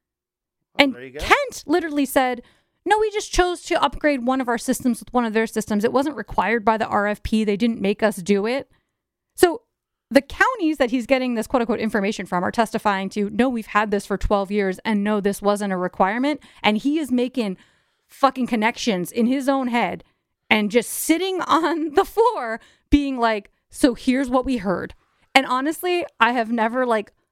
C: And
A: there you go.
C: Kent literally said, no, we just chose to upgrade one of our systems with one of their systems. It wasn't required by the RFP. They didn't make us do it. So the counties that he's getting this quote unquote information from are testifying to, no, we've had this for 12 years and no, this wasn't a requirement. And he is making fucking connections in his own head and just sitting on the floor being like, so here's what we heard. And honestly, I have never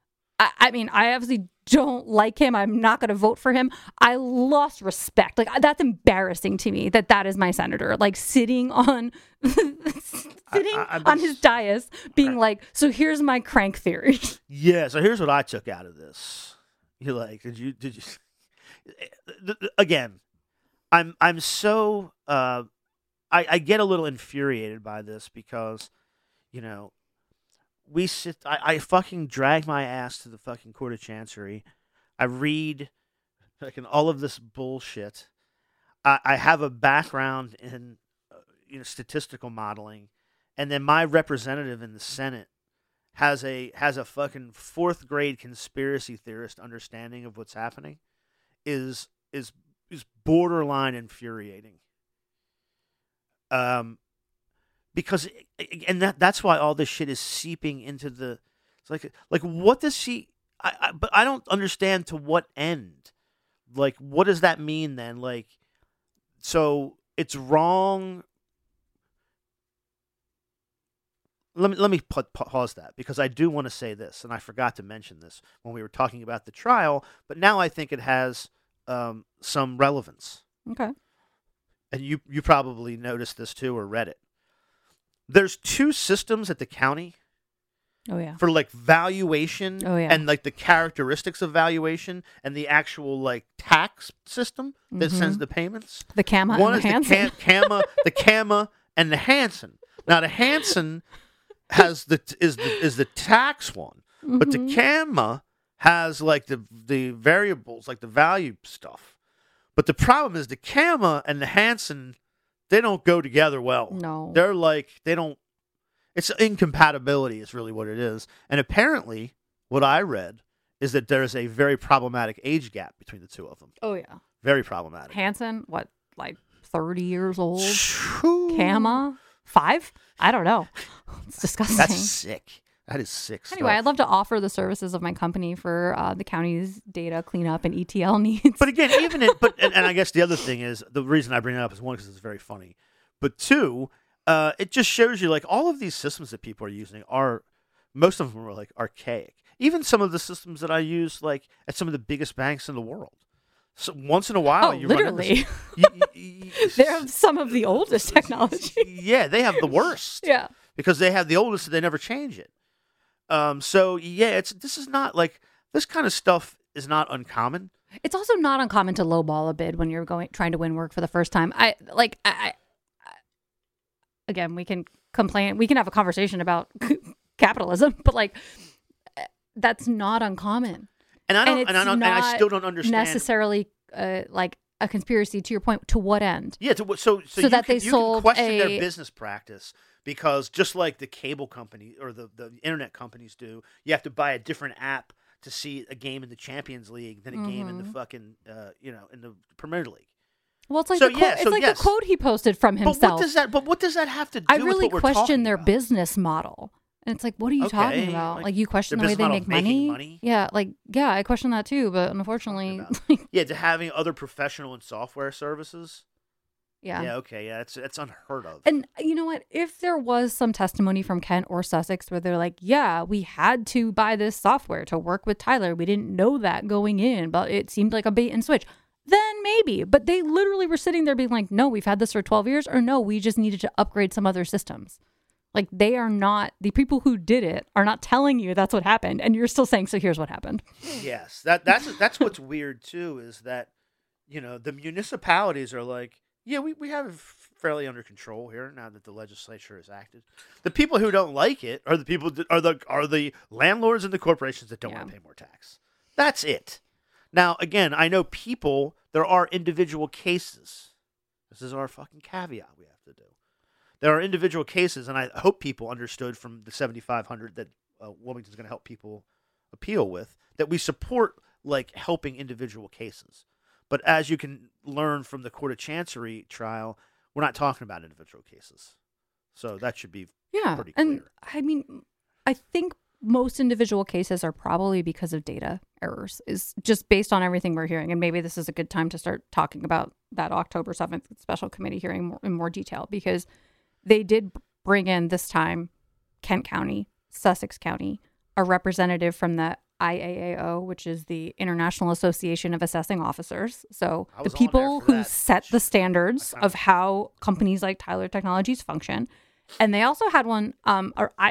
C: I mean, I obviously don't like him. I'm not going to vote for him. I lost respect. Like, that's embarrassing to me that is my senator, like sitting on on his dais being like, so here's my crank theory.
A: Yeah. So here's what I took out of this. You're like, did you again, I'm so, I get a little infuriated by this because, you know, I fucking drag my ass to the fucking Court of Chancery. I read fucking all of this bullshit. I have a background in statistical modeling, and then my representative in the Senate has a fucking 4th grade conspiracy theorist understanding of what's happening is borderline infuriating. Because that's why all this shit is seeping into the. It's like what does she? But I don't understand to what end. Like, what does that mean then? Like, so it's wrong. Let me pause that, because I do want to say this, and I forgot to mention this when we were talking about the trial, but now I think it has some relevance.
C: Okay.
A: And you probably noticed this too or read it. There's 2 systems at the county.
C: Oh yeah.
A: For like valuation.
C: Oh, yeah.
A: And like the characteristics of valuation and the actual like tax system that sends the payments.
C: The CAMA
A: One
C: and the
A: is
C: Hansen.
A: the CAMA and the Hansen. Now the Hansen has is the tax one, but the CAMA has like the variables, like the value stuff. But the problem is the CAMA and the Hansen, they don't go together well.
C: No.
A: They're like, they don't, it's incompatibility is really what it is. And apparently, what I read is that there's a very problematic age gap between the 2 of them.
C: Oh yeah.
A: Very problematic.
C: Hansen, what, like 30 years old?
A: Shoo.
C: Kama, 5? I don't know. It's disgusting.
A: That's sick. That is sick
C: Anyway,
A: stuff.
C: I'd love to offer the services of my company for the county's data cleanup and ETL needs.
A: But again, and I guess the other thing is, the reason I bring it up is 1, because it's very funny, but 2, it just shows you like all of these systems that people are using most of them are like archaic. Even some of the systems that I use like at some of the biggest banks in the world. So once in a while, you
C: literally,
A: run into
C: they have some of the oldest technology.
A: Yeah, they have the worst.
C: Yeah,
A: because they have the oldest, and they never change it. So yeah, this is not like This kind of stuff is not uncommon.
C: It's also not uncommon to lowball a bid when you're trying to win work for the first time. Again, we can complain. We can have a conversation about capitalism, but like that's not uncommon.
A: And I still don't understand
C: necessarily like a conspiracy. To your point, to what end?
A: Yeah, so
C: that they
A: you
C: sold
A: can question their business practice because just like the cable company or the internet companies do, you have to buy a different app to see a game in the Champions League than a game in the fucking in the Premier League.
C: Well, it's like the quote he posted from himself.
A: But what does that have to do
C: I really
A: with what we're
C: question their
A: about?
C: business model. And it's like, what are you talking about? Like you question the way they make money? Yeah, I question that too. But unfortunately,
A: to having other professional and software services.
C: Yeah.
A: Yeah. Okay. Yeah. It's unheard of.
C: And you know what? If there was some testimony from Kent or Sussex where they're like, yeah, we had to buy this software to work with Tyler. We didn't know that going in, but it seemed like a bait and switch. Then maybe. But they literally were sitting there being like, no, we've had this for 12 years. Or no, we just needed to upgrade some other systems. Like they are not, the people who did it are not telling you that's what happened. And you're still saying, so here's what happened.
A: Yes. That's what's weird too, is that, the municipalities are like, yeah, we have it fairly under control here now that the legislature has acted. The people who don't like it are the people that are the landlords and the corporations that don't want to pay more tax. That's it. Now, again, I know there are individual cases. This is our fucking caveat we have to do. There are individual cases, and I hope people understood from the 7,500 that Wilmington's going to help people appeal with, that we support like helping individual cases. But as you can learn from the Court of Chancery trial, we're not talking about individual cases. So that should be pretty clear.
C: And I mean, I think most individual cases are probably because of data errors, is just based on everything we're hearing. And maybe this is a good time to start talking about that October 7th special committee hearing in more detail, because they did bring in this time Kent County, Sussex County, a representative from the IAAO, which is the International Association of Assessing Officers. So the people who set the standards of how companies like Tyler Technologies function. And they also had one, I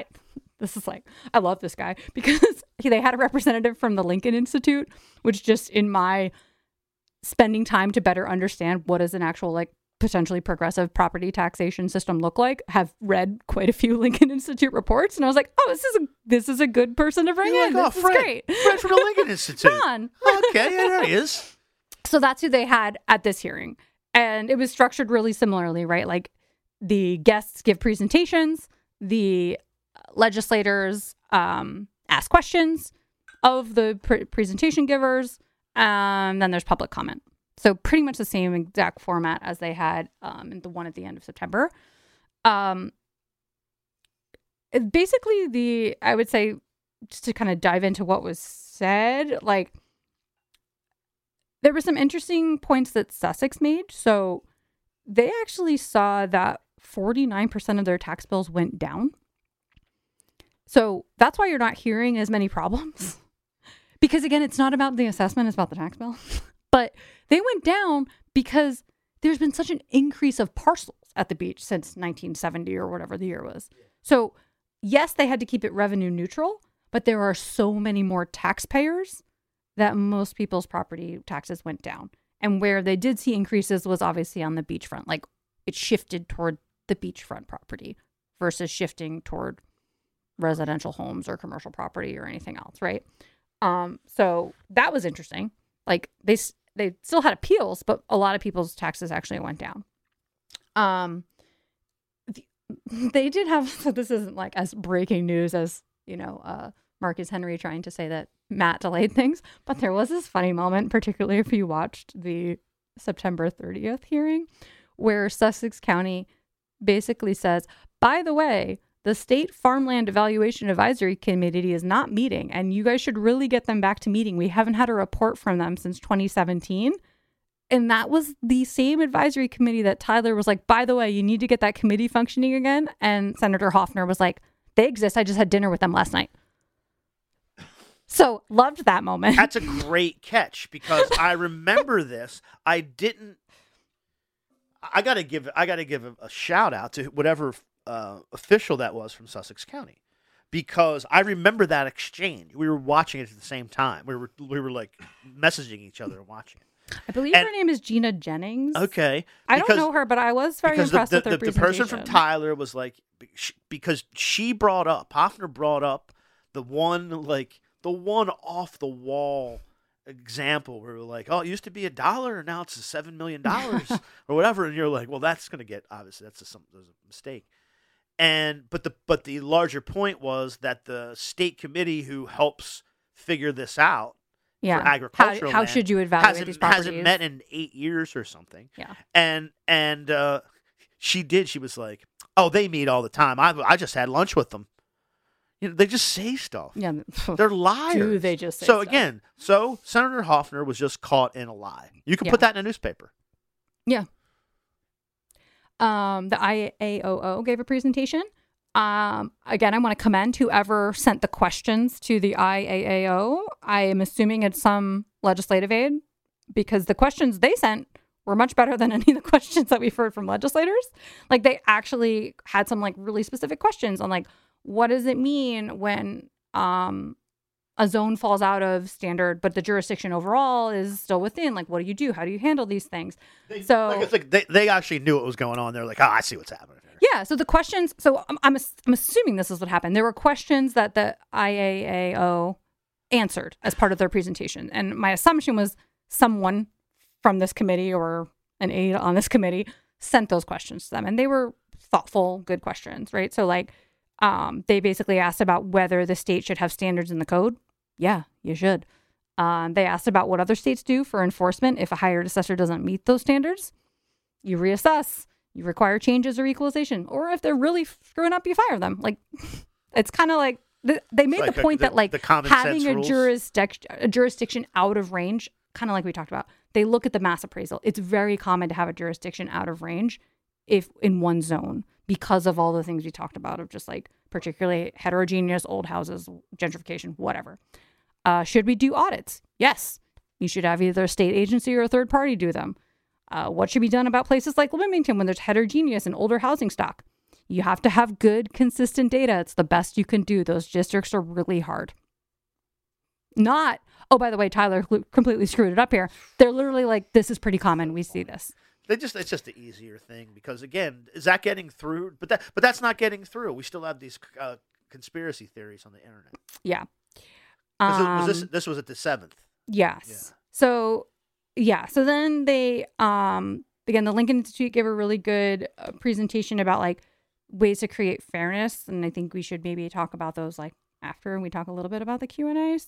C: love this guy because they had a representative from the Lincoln Institute, which just in my spending time to better understand what is an actual like potentially progressive property taxation system look like, have read quite a few Lincoln Institute reports, and I was like, oh, this is a good person to bring in. This is great.
A: Fred from the Lincoln Institute.
C: Ron.
A: Okay, yeah, there he is.
C: So that's who they had at this hearing, and it was structured really similarly, right? Like the guests give presentations, the legislators ask questions of the presentation givers, and then there's public comment. So pretty much the same exact format as they had in the one at the end of September. Basically, I would say, just to kind of dive into what was said, like there were some interesting points that Sussex made. So they actually saw that 49% of their tax bills went down. So that's why you're not hearing as many problems. Because again, it's not about the assessment, it's about the tax bill. But they went down because there's been such an increase of parcels at the beach since 1970 or whatever the year was. So yes, they had to keep it revenue neutral, but there are so many more taxpayers that most people's property taxes went down. And where they did see increases was obviously on the beachfront. Like it shifted toward the beachfront property versus shifting toward residential homes or commercial property or anything else, right? So that was interesting. Like they still had appeals, but a lot of people's taxes actually went down. They did have, so this isn't like as breaking news as, Marcus Henry trying to say that Matt delayed things, but there was this funny moment, particularly if you watched the September 30th hearing, where Sussex County basically says, by the way, the State Farmland Evaluation Advisory Committee is not meeting, and you guys should really get them back to meeting. We haven't had a report from them since 2017. And that was the same advisory committee that Tyler was like, by the way, you need to get that committee functioning again. And Senator Hoffner was like, they exist. I just had dinner with them last night. So loved that moment.
A: That's a great catch because I remember this. I gotta give a shout out to whatever official that was from Sussex County, because I remember that exchange. We were watching it at the same time. We were like messaging each other and watching it.
C: I believe her name is Gina Jennings.
A: Okay.
C: I don't know her, but I was very impressed with her presentation.
A: The person from Tyler was like, because Hofner brought up the one off the wall example where we're like, oh, it used to be $1 and now it's $7 million or whatever. And you're like, well, that's going to get, obviously there's a mistake. But the larger point was that the state committee who helps figure this out, for agricultural
C: how should you evaluate these properties?
A: Hasn't met in 8 years or something.
C: Yeah.
A: And she was like, oh, they meet all the time. I just had lunch with them. They just say stuff.
C: Yeah.
A: They're liars.
C: Do they just say
A: stuff?
C: Again,
A: Senator Hofner was just caught in a lie. You can put that in a newspaper.
C: Yeah. The IAOO gave a presentation. Again, I want to commend whoever sent the questions to the IAAO. I am assuming it's some legislative aid because the questions they sent were much better than any of the questions that we've heard from legislators. Like they actually had some like really specific questions on like, what does it mean when a zone falls out of standard, but the jurisdiction overall is still within? Like, what do you do? How do you handle these things?
A: They actually knew what was going on. They're like, oh, I see what's happening.
C: Yeah, so the questions, I'm assuming this is what happened. There were questions that the IAAO answered as part of their presentation. And my assumption was someone from this committee or an aide on this committee sent those questions to them. And they were thoughtful, good questions, right? So like they basically asked about whether the state should have standards in the code. Yeah, you should. They asked about what other states do for enforcement if a hired assessor doesn't meet those standards. You reassess. You require changes or equalization. Or if they're really screwing up, you fire them. Like, it's kind of like, they made the point that like having a jurisdiction out of range, kind of like we talked about, they look at the mass appraisal. It's very common to have a jurisdiction out of range if in one zone because of all the things we talked about of just like particularly heterogeneous old houses, gentrification, whatever. Should we do audits? Yes. You should have either a state agency or a third party do them. What should be done about places like Wilmington when there's heterogeneous and older housing stock? You have to have good, consistent data. It's the best you can do. Those districts are really hard. Oh, by the way, Tyler completely screwed it up here. They're literally like, this is pretty common. We see this.
A: It's just the easier thing because, again, is that getting through? But that's not getting through. We still have these conspiracy theories on the internet.
C: Yeah.
A: This was at the 7th.
C: Yes. Yeah. So then they, again, the Lincoln Institute gave a really good presentation about like ways to create fairness. And I think we should maybe talk about those like after we talk a little bit about the Q&As.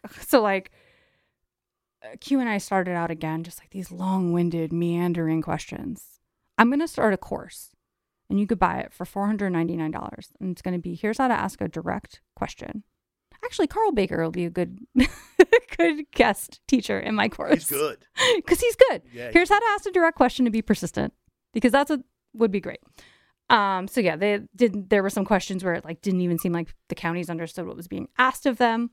C: Q&A started out again, just like these long-winded, meandering questions. I'm going to start a course and you could buy it for $499. And it's going to be, here's how to ask a direct question. Actually, Carl Baker will be a good guest teacher in my course.
A: He's good.
C: Because he's good. Yeah, here's how to ask a direct question to be persistent. Because that's what would be great. There were some questions where it like didn't even seem like the counties understood what was being asked of them.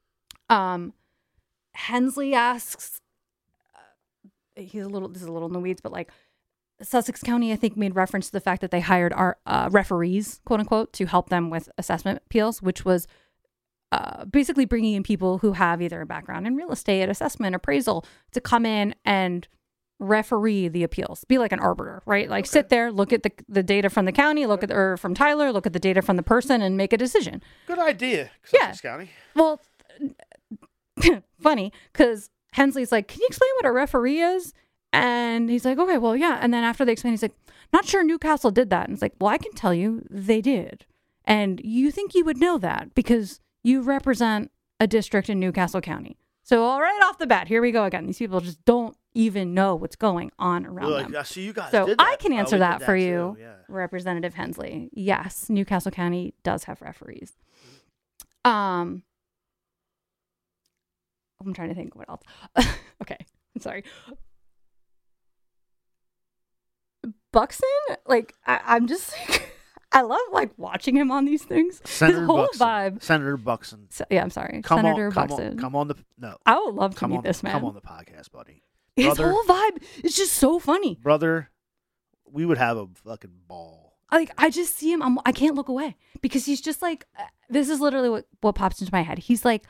C: Hensley asks, this is a little in the weeds, but like Sussex County, I think, made reference to the fact that they hired our referees, quote unquote, to help them with assessment appeals, which was basically bringing in people who have either a background in real estate, assessment, appraisal, to come in and referee the appeals, be like an arbiter, right? Like sit there, look at the data from the county, or from Tyler, look at the data from the person and make a decision.
A: Good idea, Sussex County.
C: Well, funny, because Hensley's like, can you explain what a referee is? And he's like, okay, well, yeah. And then after they explain, he's like, not sure Newcastle did that. And it's like, well, I can tell you they did. And you think you would know that because you represent a district in Newcastle County. So right off the bat, here we go again. These people just don't even know what's going on around them.
A: I see you guys
C: so
A: did that.
C: I can answer that for you,
A: yeah.
C: Representative Hensley. Yes, Newcastle County does have referees. I'm trying to think what else. Okay, I'm sorry. Buxton, like I'm just like, I love like watching him on these things.
A: Senator
C: His whole
A: Buxton.
C: vibe.
A: Senator Buxton.
C: I'm sorry. Senator Buxton.
A: Come on the no.
C: I would love to meet this man.
A: Come on the podcast, buddy.
C: His whole vibe is just so funny.
A: Brother, we would have a fucking ball.
C: I just see him. I can't look away because he's just like, this is literally what pops into my head. He's like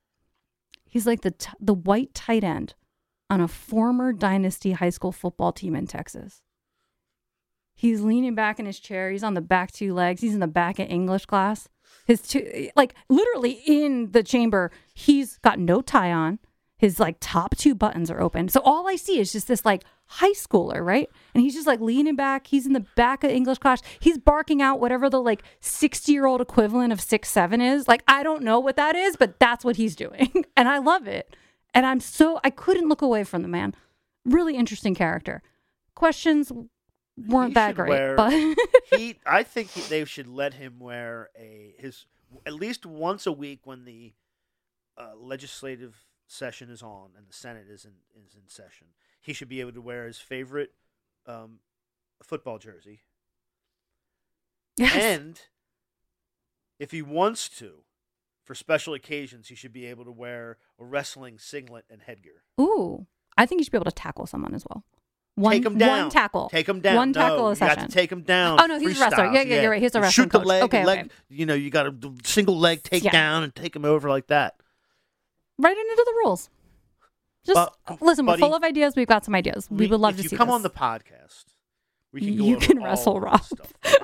C: the white tight end on a former dynasty high school football team in Texas. He's leaning back in his chair. He's on the back two legs. He's in the back of English class. His two, like literally in the chamber, he's got no tie on. His like top two buttons are open. So all I see is just this like high schooler, right? And he's just like leaning back. He's in the back of English class. He's barking out whatever the like 60-year-old equivalent of 6'7" is. Like, I don't know what that is, but that's what he's doing. And I love it. And I couldn't look away from the man. Really interesting character. Questions weren't that great, but
A: I think they should let him wear his at least once a week when the legislative session is on and the Senate is in session. He should be able to wear his favorite football jersey.
C: yes.
A: And if he wants to, for special occasions, he should be able to wear a wrestling singlet and headgear.
C: Ooh, I think you should be able to tackle someone as well.
A: Take him down.
C: One tackle.
A: Take him down.
C: One tackle
A: no,
C: a session.
A: You got to take him down.
C: Oh, no, he's a wrestler.
A: Freestyles,
C: Yeah, you're right. He's a wrestling
A: Shoot the
C: coach.
A: leg.
C: Okay.
A: You got to single leg take down and take him over like that.
C: Right into the rules. Just listen, we're full of ideas. We've got some ideas. We would love to see
A: If you come
C: this.
A: on the podcast, we can go
C: You
A: over
C: can
A: all
C: wrestle
A: of
C: Rob.
A: this stuff.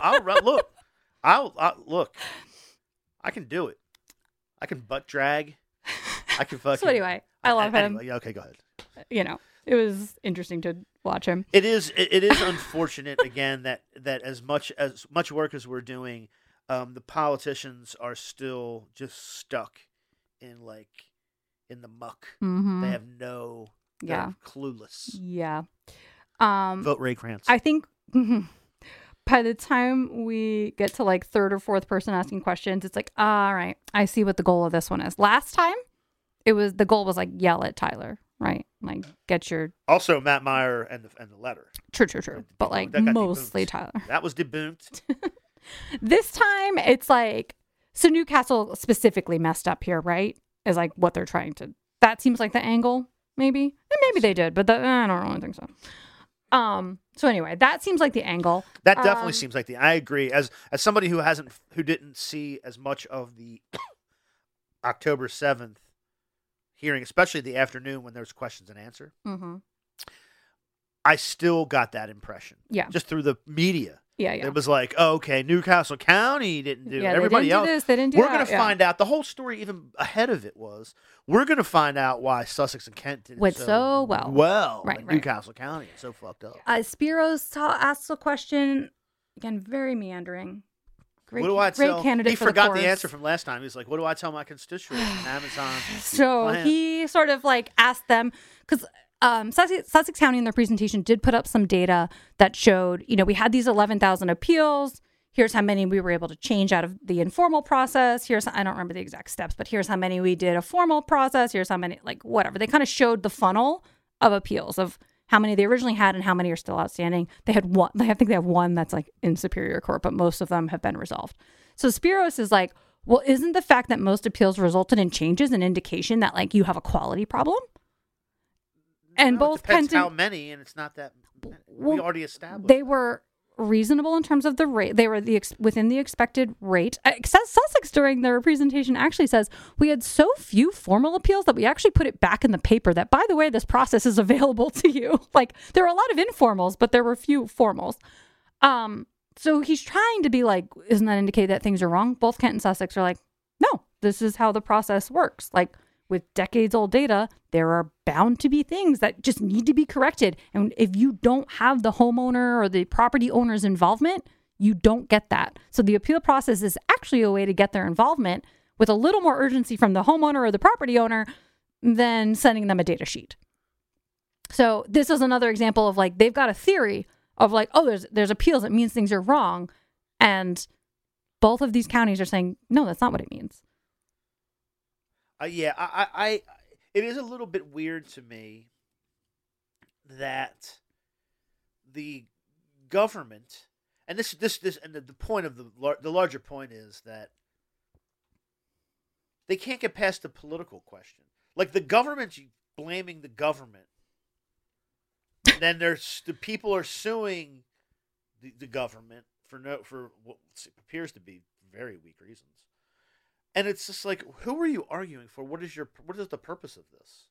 A: Look. I can do it. I can butt drag. I can fucking.
C: So anyway, I love him.
A: Anyway, okay, go ahead.
C: You know, it was interesting to watch him.
A: It is unfortunate again that as much work as we're doing, the politicians are still just stuck in the muck.
C: Mm-hmm.
A: They have they're clueless.
C: Yeah.
A: Vote Ray Krantz.
C: I think by the time we get to like third or fourth person asking questions, it's like, all right, I see what the goal of this one is. Last time, the goal was like yell at Tyler, right? Like get your
A: also Matt Meyer and the letter.
C: True. But like
A: That got
C: mostly
A: debunked.
C: Tyler.
A: That was debunked.
C: This time it's like, so Newcastle specifically messed up here, right? Is like what they're trying to. That seems like the angle, maybe. And maybe they did, but I don't really think so. So anyway, that seems like the angle.
A: That definitely seems like I agree. As somebody who didn't see as much of the October 7th hearing, especially the afternoon when there's questions and answer,
C: Mm-hmm.
A: I still got that impression.
C: Yeah.
A: Just through the media.
C: Yeah.
A: It was like, oh, okay, Newcastle County didn't do it.
C: Yeah,
A: Everybody
C: they didn't
A: else.
C: do this, they didn't do
A: we're
C: that.
A: going to find out. The whole story, even ahead of it, was we're going to find out why Sussex and Kent did
C: Went so well.
A: Well,
C: Right,
A: and
C: right.
A: Newcastle County is so fucked up.
C: Spiros asks a question, again, very meandering. Great,
A: What do I
C: great
A: tell?
C: candidate
A: He
C: for
A: forgot
C: the
A: the answer from last time. He's like, "What do I tell my constituents?" And Amazon.
C: So
A: plan.
C: he sort of like asked them, because Sussex County in their presentation did put up some data that showed, we had these 11,000 appeals. Here's how many we were able to change out of the informal process. I don't remember the exact steps, but here's how many we did a formal process. Here's how many, like whatever. They kind of showed the funnel of appeals of how many they originally had and how many are still outstanding. They had one. I think they have one that's like in Superior Court, but most of them have been resolved. So Spiros is like, well, isn't the fact that most appeals resulted in changes an indication that like you have a quality problem? And
A: No,
C: both
A: it depends
C: Kent
A: how
C: and,
A: many, and it's not that. We
C: Well,
A: already established.
C: they were reasonable in terms of the rate. They were within the expected rate. Sussex during their presentation actually says we had so few formal appeals that we actually put it back in the paper that, by the way, this process is available to you. Like there were a lot of informals, but there were few formals. So he's trying to be like, isn't that indicate that things are wrong? Both Kent and Sussex are like, no, this is how the process works. Like with decades old data, there are bound to be things that just need to be corrected. And if you don't have the homeowner or the property owner's involvement, you don't get that. So the appeal process is actually a way to get their involvement with a little more urgency from the homeowner or the property owner than sending them a data sheet. So this is another example of like, they've got a theory of like, oh, there's appeals. It means things are wrong. And both of these counties are saying, no, that's not what it means.
A: Yeah, I it is a little bit weird to me that the government, and this and the point of the larger point is that they can't get past the political question. Like the government's blaming the government, then the people are suing the government for what appears to be very weak reasons. And it's just like, who are you arguing for? What is the purpose of this?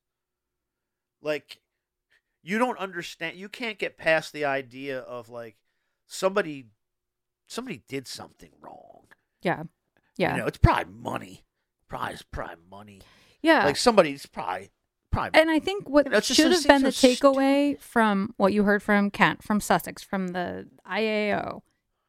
A: Like, you don't understand. You can't get past the idea of like somebody did something wrong.
C: Yeah. Yeah.
A: It's probably money. It's probably money.
C: Yeah.
A: Like somebody's probably.
C: And I think what should have been the takeaway from what you heard from Kent, from Sussex, from the IAO,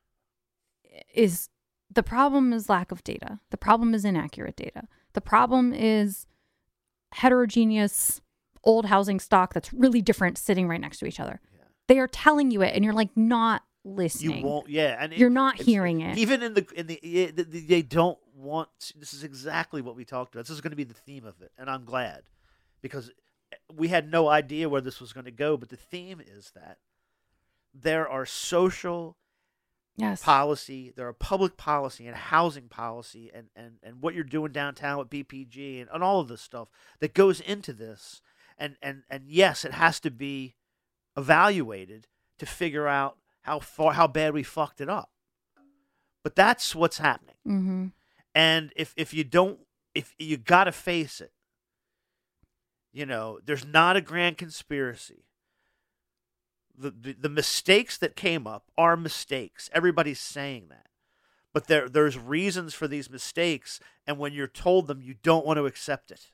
C: is the problem is lack of data. The problem is inaccurate data. The problem is heterogeneous old housing stock that's really different sitting right next to each other. Yeah. They are telling you it, and you're like not listening.
A: You won't, yeah, and
C: you're not hearing it.
A: Even they don't want. This is exactly what we talked about. This is going to be the theme of it, and I'm glad because we had no idea where this was going to go. But the theme is that there are social policy, there are public policy and housing policy, and what you're doing downtown with BPG and all of this stuff that goes into this. And yes, it has to be evaluated to figure out how bad we fucked it up. But that's what's happening.
C: Mm-hmm.
A: And if you got to face it, there's not a grand conspiracy. The mistakes that came up are mistakes. Everybody's saying that. But there's reasons for these mistakes, and when you're told them, you don't want to accept it.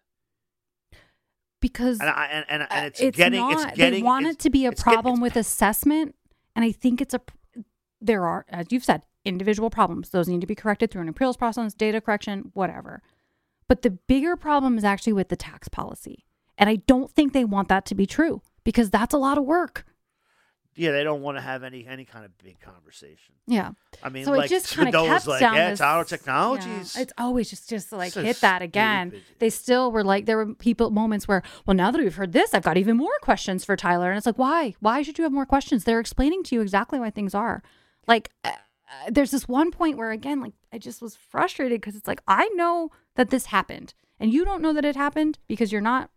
C: Because
A: it's getting
C: they want it to be a problem with assessment, and I think there are, as you've said, individual problems. Those need to be corrected through an appeals process, data correction, whatever. But the bigger problem is actually with the tax policy, and I don't think they want that to be true because that's a lot of work.
A: Yeah, they don't want to have any kind of big conversation.
C: Yeah,
A: I mean,
C: so
A: like
C: it just kind of kept
A: like,
C: down
A: this, Tyler Technologies.
C: Yeah, it's always just like
A: so
C: hit that again.
A: stupid.
C: They still were like, there were moments where, well, now that we've heard this, I've got even more questions for Tyler, and it's like, why? Why should you have more questions? They're explaining to you exactly why things are. Like, there's this one point where again, like, I just was frustrated because it's like, I know that this happened, and you don't know that it happened because you're not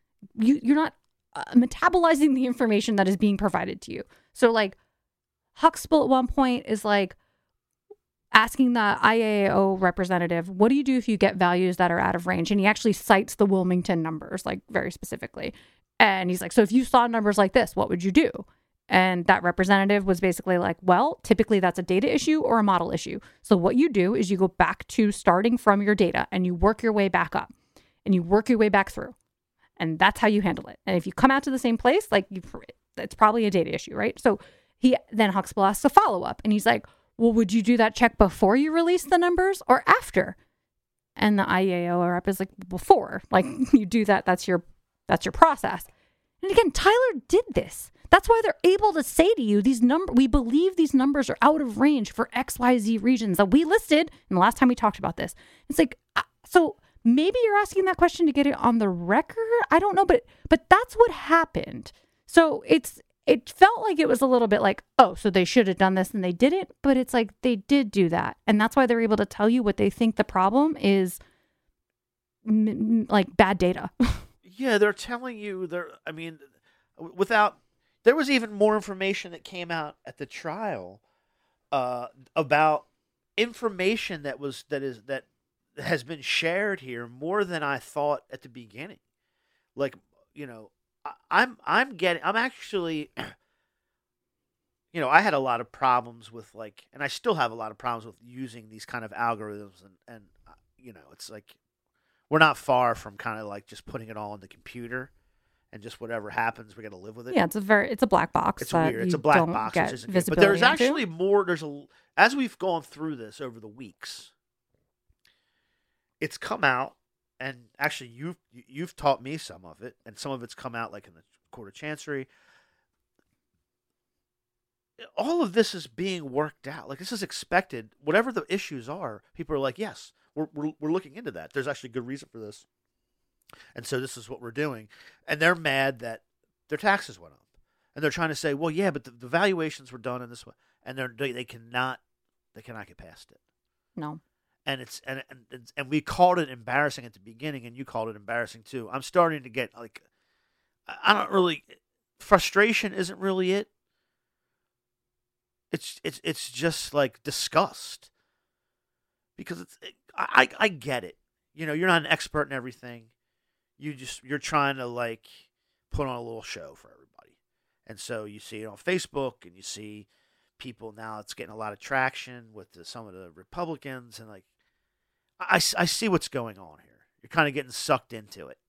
C: metabolizing the information that is being provided to you. So like, Huxtable at one point is like asking the IAO representative, what do you do if you get values that are out of range? And he actually cites the Wilmington numbers, like very specifically. And he's like, so if you saw numbers like this, what would you do? And that representative was basically like, well, typically that's a data issue or a model issue. So what you do is you go back to starting from your data and you work your way back up and you work your way back through. And that's how you handle it. And if you come out to the same place, like it's probably a data issue, right? So then Huxtable asks a follow-up and he's like, well, would you do that check before you release the numbers or after? And the IAO rep is like, before. Like, you do that, that's your process. And again, Tyler did this. That's why they're able to say to you, we believe these numbers are out of range for XYZ regions that we listed in the last time we talked about this. It's like, so maybe you're asking that question to get it on the record. I don't know, but that's what happened. So it felt like it was a little bit like, oh, so they should have done this and they didn't. But it's like they did do that. And that's why they're able to tell you what they think the problem is, like bad data.
A: Yeah, they're telling you there was even more information that came out at the trial about information that has been shared here more than I thought at the beginning. Like, I'm actually, I had a lot of problems with and I still have a lot of problems with using these kind of algorithms and it's like we're not far from kind of like just putting it all in the computer and just whatever happens, we got to live with it.
C: Yeah, it's a black box.
A: It's weird. It's a black box, which isn't good. But there's actually more. As we've gone through this over the weeks, it's come out, and actually you've taught me some of it, and some of it's come out like in the Court of Chancery. All of this is being worked out. Like, this is expected. Whatever the issues are, people are like, yes, we're looking into that. There's actually good reason for this. And so this is what we're doing. And they're mad that their taxes went up. And they're trying to say, well, yeah, but the valuations were done in this way. And they cannot get past it.
C: No.
A: And and we called it embarrassing at the beginning, and you called it embarrassing too. I'm starting to get frustration isn't really it. it's just like disgust because I get it. You know, you're not an expert in everything. You're trying to like put on a little show for everybody, and so you see it on Facebook and you see people now. It's getting a lot of traction with some of the Republicans, and like I see what's going on here. You're kind of getting sucked into it.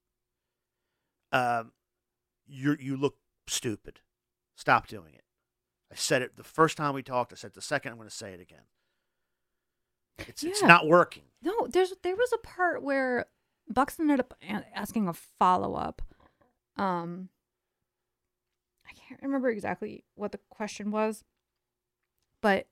A: You look stupid. Stop doing it. I said it the first time we talked. I said it the second. I'm going to say it again. It's not working.
C: No, there was a part where Buxton ended up asking a follow-up. I can't remember exactly what the question was, but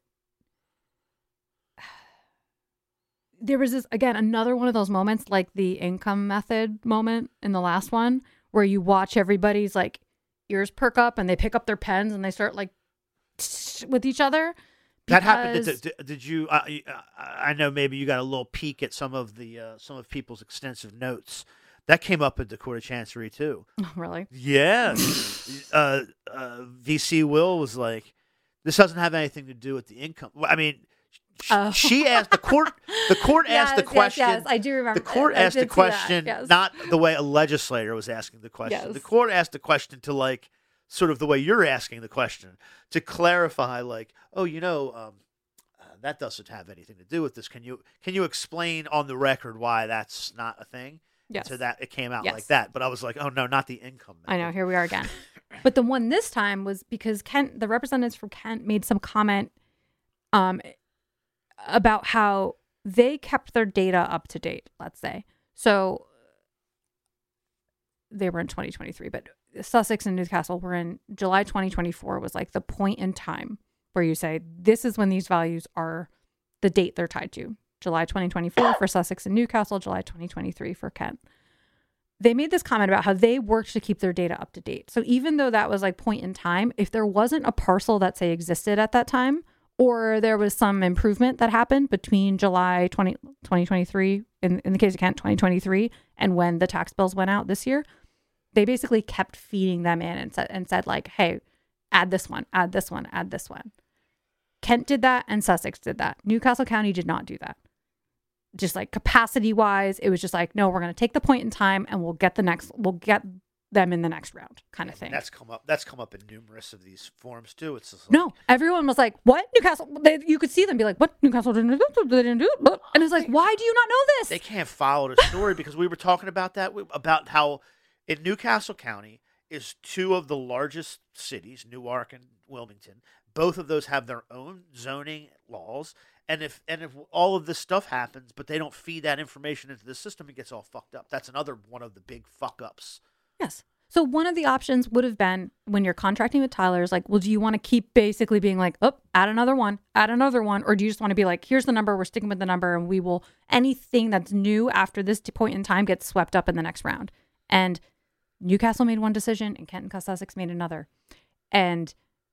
C: there was this, again, another one of those moments like the income method moment in the last one where you watch everybody's like ears perk up and they pick up their pens and they start like with each other.
A: That happened. Did you? I know maybe you got a little peek at some of people's extensive notes. That came up at the Court of Chancery too.
C: Oh, really?
A: Yeah. VC Will was like, "This doesn't have anything to do with the income." I mean, she asked the court. The court asked the question.
C: Yes, I do remember.
A: The court asked the question,
C: yes.
A: not the way a legislator was asking the question.
C: Yes.
A: The court asked the question to like sort of the way you're asking the question to clarify, like, oh, that doesn't have anything to do with this. Can you explain on the record why that's not a thing?
C: Yes.
A: So that it came out
C: Yes.
A: like that. But I was like, oh no, not the income method.
C: I know. Here we are again. But the one this time was because Kent, the representatives from Kent, made some comment about how they kept their data up to date, let's say. So they were in 2023, but Sussex and Newcastle were in July 2024 was like the point in time where you say, this is when these values are the date they're tied to. July 2024 for Sussex and Newcastle, July 2023 for Kent. They made this comment about how they worked to keep their data up to date. So even though that was like point in time, if there wasn't a parcel that say existed at that time, or there was some improvement that happened between July 2023, in the case of Kent, 2023, and when the tax bills went out this year, they basically kept feeding them in and said like, hey, add this one, add this one, add this one. Kent did that and Sussex did that. Newcastle County did not do that. Just like capacity wise, it was just like, no, we're going to take the point in time and we'll get them in the next round kind of thing.
A: That's come up in numerous of these forums too. It's just like,
C: no, everyone was like, what? Newcastle? You could see them be like, what? Newcastle didn't do it. And it's like, why do you not know this?
A: They can't follow the story because we were talking about that, about how in Newcastle County is two of the largest cities, Newark and Wilmington. Both of those have their own zoning laws. And if all of this stuff happens, but they don't feed that information into the system, it gets all fucked up. That's another one of the big fuck ups.
C: Yes. So one of the options would have been when you're contracting with Tyler's like, well, do you want to keep basically being like, oh, add another one, or do you just want to be like, here's the number, we're sticking with the number, and we will, anything that's new after this point in time gets swept up in the next round. And Newcastle made one decision and Kent and Sussex made another. And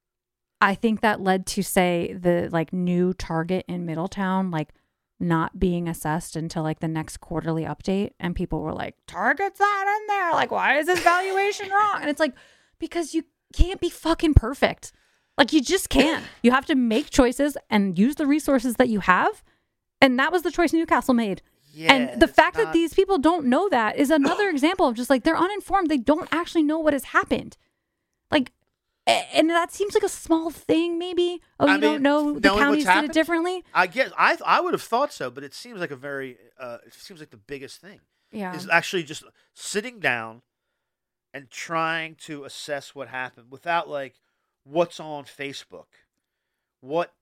C: I think that led to, say, the like new target in Middletown, like not being assessed until like the next quarterly update. And people were like, target's not in there. Like, why is this valuation wrong? And it's like, because you can't be fucking perfect. Like, you just can't. You have to make choices and use the resources that you have. And that was the choice Newcastle made.
A: Yeah,
C: and the fact that these people don't know that is another example of just like they're uninformed. They don't actually know what has happened. Like, and that seems like a small thing, maybe. Oh, you don't know the counties did it differently?
A: I guess I would have thought so, but it seems like it seems like the biggest thing.
C: Yeah.
A: Is actually just sitting down and trying to assess what happened without like what's on Facebook. What's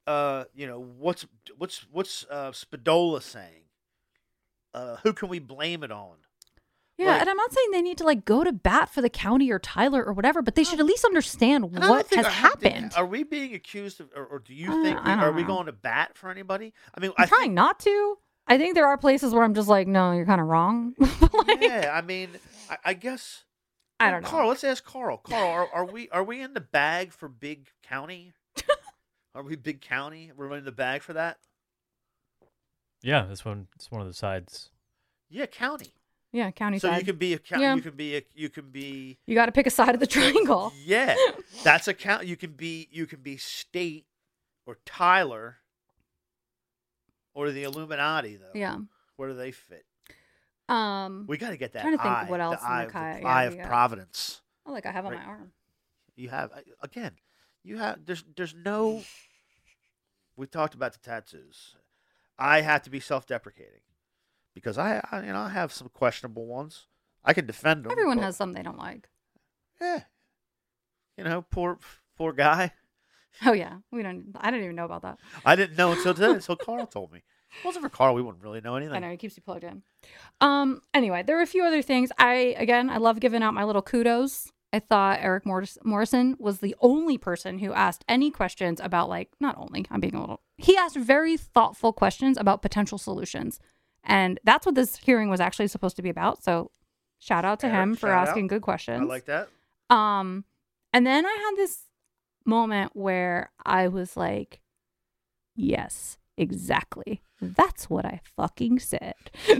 A: Spadola saying? Who can we blame it on?
C: Yeah, and I'm not saying they need to like go to bat for the county or Tyler or whatever, but they should at least understand what has happened.
A: Are we being accused of, or do you think are we going to bat for anybody? I mean,
C: I'm trying not to. I think there are places where I'm just like, no, you're kind of wrong.
A: Yeah, I mean, I guess.
C: I don't know.
A: Carl, let's ask Carl. Carl, are we in the bag for big county? Are we big county? We're in the bag for that?
B: Yeah, it's one of the sides.
A: Yeah, county.
C: Yeah, county
A: so
C: side.
A: you can be a county.
C: Yeah.
A: You can be.
C: You got to pick a side of the triangle.
A: Yeah, that's a count. You can be state or Tyler or the Illuminati, though.
C: Yeah.
A: Where do they fit?
C: We
A: We got to get that
C: trying to think
A: eye,
C: what else
A: the
C: in
A: eye,
C: the Kai-
A: the
C: yeah,
A: eye
C: we
A: of
C: got-
A: providence.
C: Oh, like I have on
A: Right.
C: my arm.
A: You have again. You have there's no. We talked about the tattoos. I have to be self-deprecating because I have some questionable ones. I can defend them.
C: Everyone
A: but-
C: has some they don't like.
A: Yeah. Poor guy.
C: Oh yeah, I didn't even know about that.
A: I didn't know until today. Until Carl told me. If it wasn't for Carl, we wouldn't really know anything.
C: I know, he keeps you plugged in. Anyway, there are a few other things. I love giving out my little kudos. I thought Eric Morrison was the only person who asked any questions about, like, not only, I'm being a little, he asked very thoughtful questions about potential solutions. And that's what this hearing was actually supposed to be about. So shout out to
A: Eric,
C: him for
A: shout out.
C: asking good questions.
A: I like that.
C: And then I had this moment where I was like, yes, exactly. That's what I fucking said.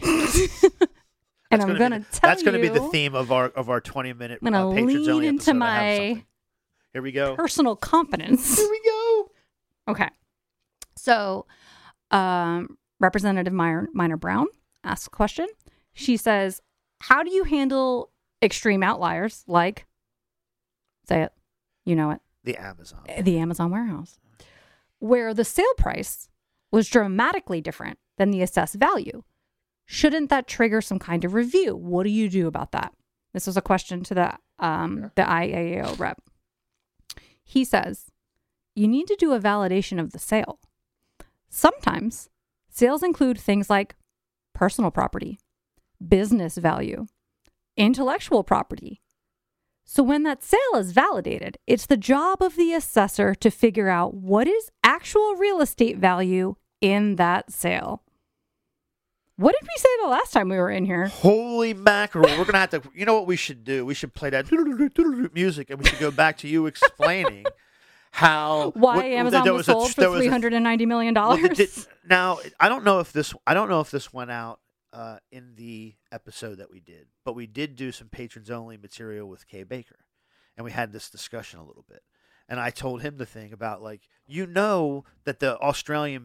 C: And I'm going to tell
A: That's going to be the
C: you,
A: theme of our 20-minute
C: I'm going to
A: patrons
C: lean
A: only
C: into
A: episode. I have
C: my
A: something. Here we go.
C: personal competence.
A: Here we go.
C: Okay. So, Representative Minor Brown asks a question. She says, how do you handle extreme outliers like, say it, you know it,
A: The Amazon.
C: the Amazon warehouse, where the sale price was dramatically different than the assessed value? Shouldn't that trigger some kind of review? What do you do about that? This was a question to the IAAO rep. He says, you need to do a validation of the sale. Sometimes sales include things like personal property, business value, intellectual property. So when that sale is validated, it's the job of the assessor to figure out what is actual real estate value in that sale. What did we say the last time we were in here?
A: Holy mackerel. We're going to have to, you know what we should do? We should play that music and we should go back to you explaining how.
C: Why Amazon was sold for $390 million?
A: Now, I don't know if this went out in the episode that we did, but we did do some patrons only material with Kay Baker, and we had this discussion a little bit. And I told him the thing about, like, that the Australian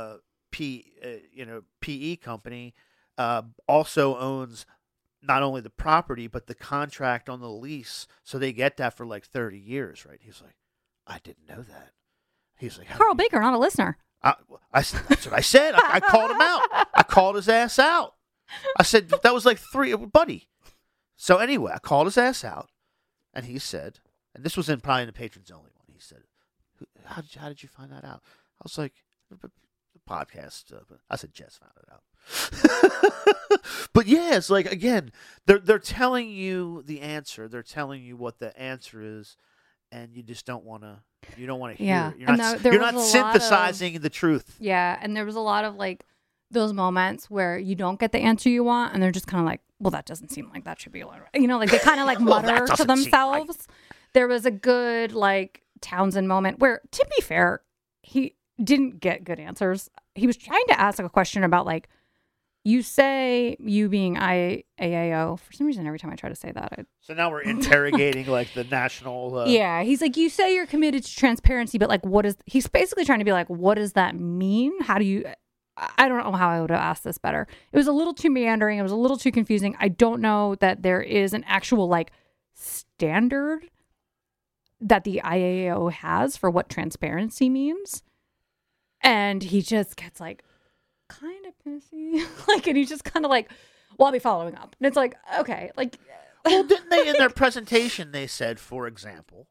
A: PE company also owns not only the property but the contract on the lease, so they get that for like 30 years, right? He's like, I didn't know that. He's like,
C: Carl Baker, not a listener.
A: That's what I said. I called him out. I called his ass out. I said that was like buddy. So anyway, I called his ass out, and he said, and this was probably in the patrons only one. He said, "How did you find that out?" I was like, "The podcast." I said, "Jess found it out." But yeah, it's like, again, they're telling you the answer. They're telling you what the answer is, and you just don't want to. You don't want to hear.
C: Yeah.
A: It. You're not synthesizing the truth.
C: Yeah, and there was a lot of like those moments where you don't get the answer you want, and they're just kind of like, "Well, that doesn't seem like that should be allowed." You know, like they kind of like
A: Well, that
C: mutter to
A: doesn't seem
C: themselves.
A: right.
C: There was a good like Townsend moment where, to be fair, he didn't get good answers. He was trying to ask a question about like, you say, you being IAAO, for some reason every time I try to say that
A: So now we're interrogating like the national.
C: yeah, he's like, you say you're committed to transparency, but like, he's basically trying to be like, what does that mean? How do you, I don't know how I would have asked this better. It was a little too meandering. It was a little too confusing. I don't know that there is an actual like standard that the IAAO has for what transparency means. And he just gets like kind of pissy. Like, and he's just kind of like, well, I'll be following up. And it's like, okay, like.
A: Well, didn't they, in their presentation, they said, for example,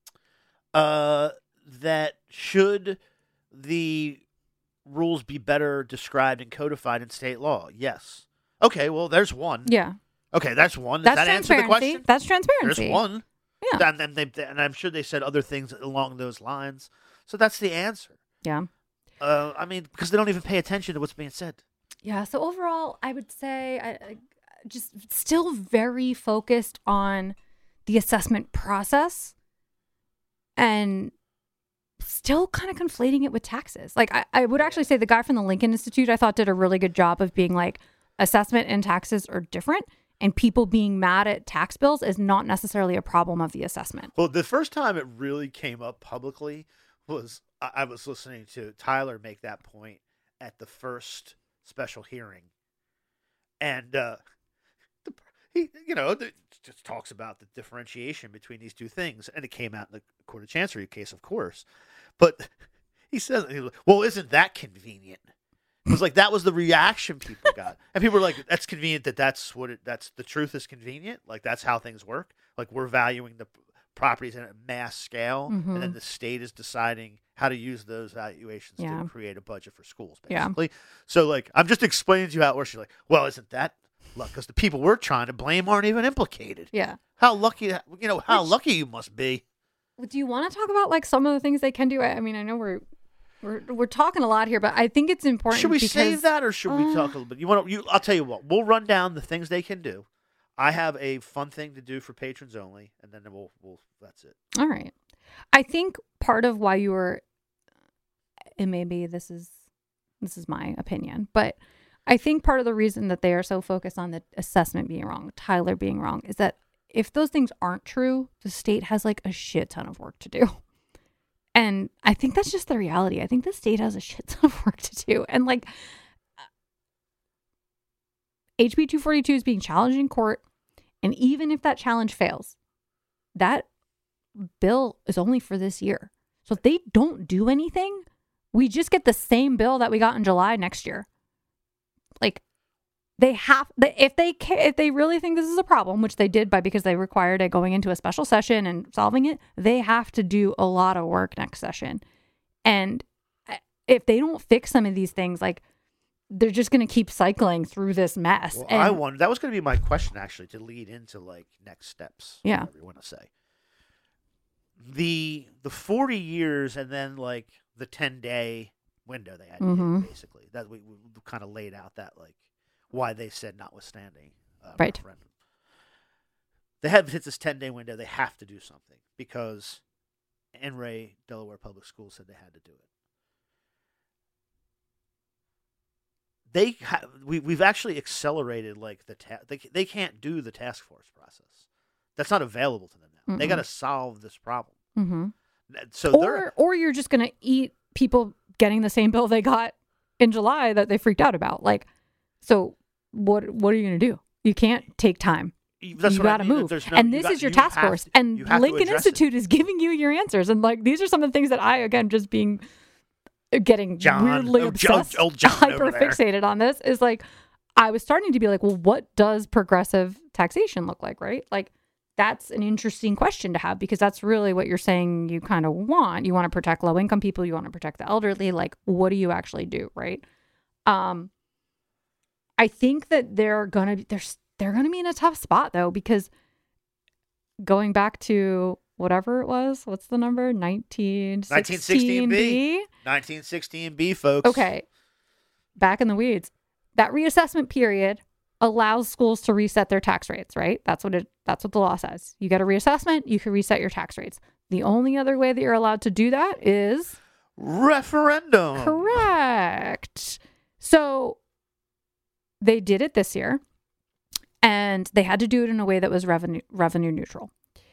A: that should the rules be better described and codified in state law? Yes. Okay, well, there's one.
C: Yeah.
A: Okay, that's one. Does
C: That's
A: that answer the
C: transparency.
A: question?
C: That's transparency.
A: There's one.
C: Yeah.
A: And I'm sure they said other things along those lines. So that's the answer.
C: Yeah.
A: I mean, because they don't even pay attention to what's being said.
C: Yeah. So overall, I would say I just still very focused on the assessment process and still kind of conflating it with taxes. Like I would actually say the guy from the Lincoln Institute, I thought did a really good job of being like, assessment and taxes are different, and people being mad at tax bills is not necessarily a problem of the assessment.
A: Well, the first time it really came up publicly was I was listening to Tyler make that point at the first special hearing, and he just talks about the differentiation between these two things, and it came out in the Court of Chancery case, of course, but he says, "Well, isn't that convenient?" It was like that was the reaction people got, and people were like, "That's convenient. That's the truth is convenient. Like that's how things work. Like we're valuing the properties at a mass scale, and then the state is deciding how to use those valuations to create a budget for schools, basically." So, like, I'm just explaining to you how it works. You're like, "Well, isn't that luck? Because the people we're trying to blame aren't even implicated."
C: Yeah.
A: How lucky, lucky you must be.
C: Do you want to talk about like some of the things they can do? I mean, I know we're talking a lot here, but I think it's important.
A: Should we save that, or should we talk a little bit? I'll tell you what. We'll run down the things they can do. I have a fun thing to do for patrons only, and then we'll that's it.
C: All right. I think part of why you were, and maybe this is my opinion, but I think part of the reason that they are so focused on the assessment being wrong, Tyler being wrong, is that if those things aren't true, the state has like a shit ton of work to do. And I think that's just the reality. I think the state has a shit ton of work to do. And like HB 242 is being challenged in court. And even if that challenge fails, that bill is only for this year. So if they don't do anything, we just get the same bill that we got in July next year. Like if they really think this is a problem, which they did because they required it going into a special session and solving it, they have to do a lot of work next session. And if they don't fix some of these things, like they're just going to keep cycling through this mess.
A: Well,
C: and
A: I wonder, that was going to be my question actually, to lead into like next steps.
C: Yeah.
A: Whatever you want to say. The 40 years and then like the 10-day window they had to hit, basically. That we kind of laid out that like why they said notwithstanding
C: right.
A: referendum. They have hit this 10-day window. They have to do something because NRA, Delaware Public Schools, said they had to do it. We've actually accelerated like they can't do the task force process. That's not available to them now. They got to solve this problem. So
C: or you're just going to eat people getting the same bill they got in July that they freaked out about. Like, so what are you going to do? You can't take time. You got to move. And this is your task force. And Lincoln Institute is giving you your answers. And like, these are some of the things that I, again, just getting weirdly obsessed, hyper fixated on this is like, I was starting to be like, well, what does progressive taxation look like? Right? Like, that's an interesting question to have because that's really what you're saying you kind of want. You want to protect low income people. You want to protect the elderly. Like, what do you actually do? Right. I think that they're going to be in a tough spot though, because going back to whatever it was, what's the number? 1916B.
A: 1916B, folks.
C: Okay. Back in the weeds. That reassessment period allows schools to reset their tax rates, right? That's what the law says. You get a reassessment, you can reset your tax rates. The only other way that you're allowed to do that is
A: referendum.
C: Correct. So they did it this year, and they had to do it in a way that was revenue neutral.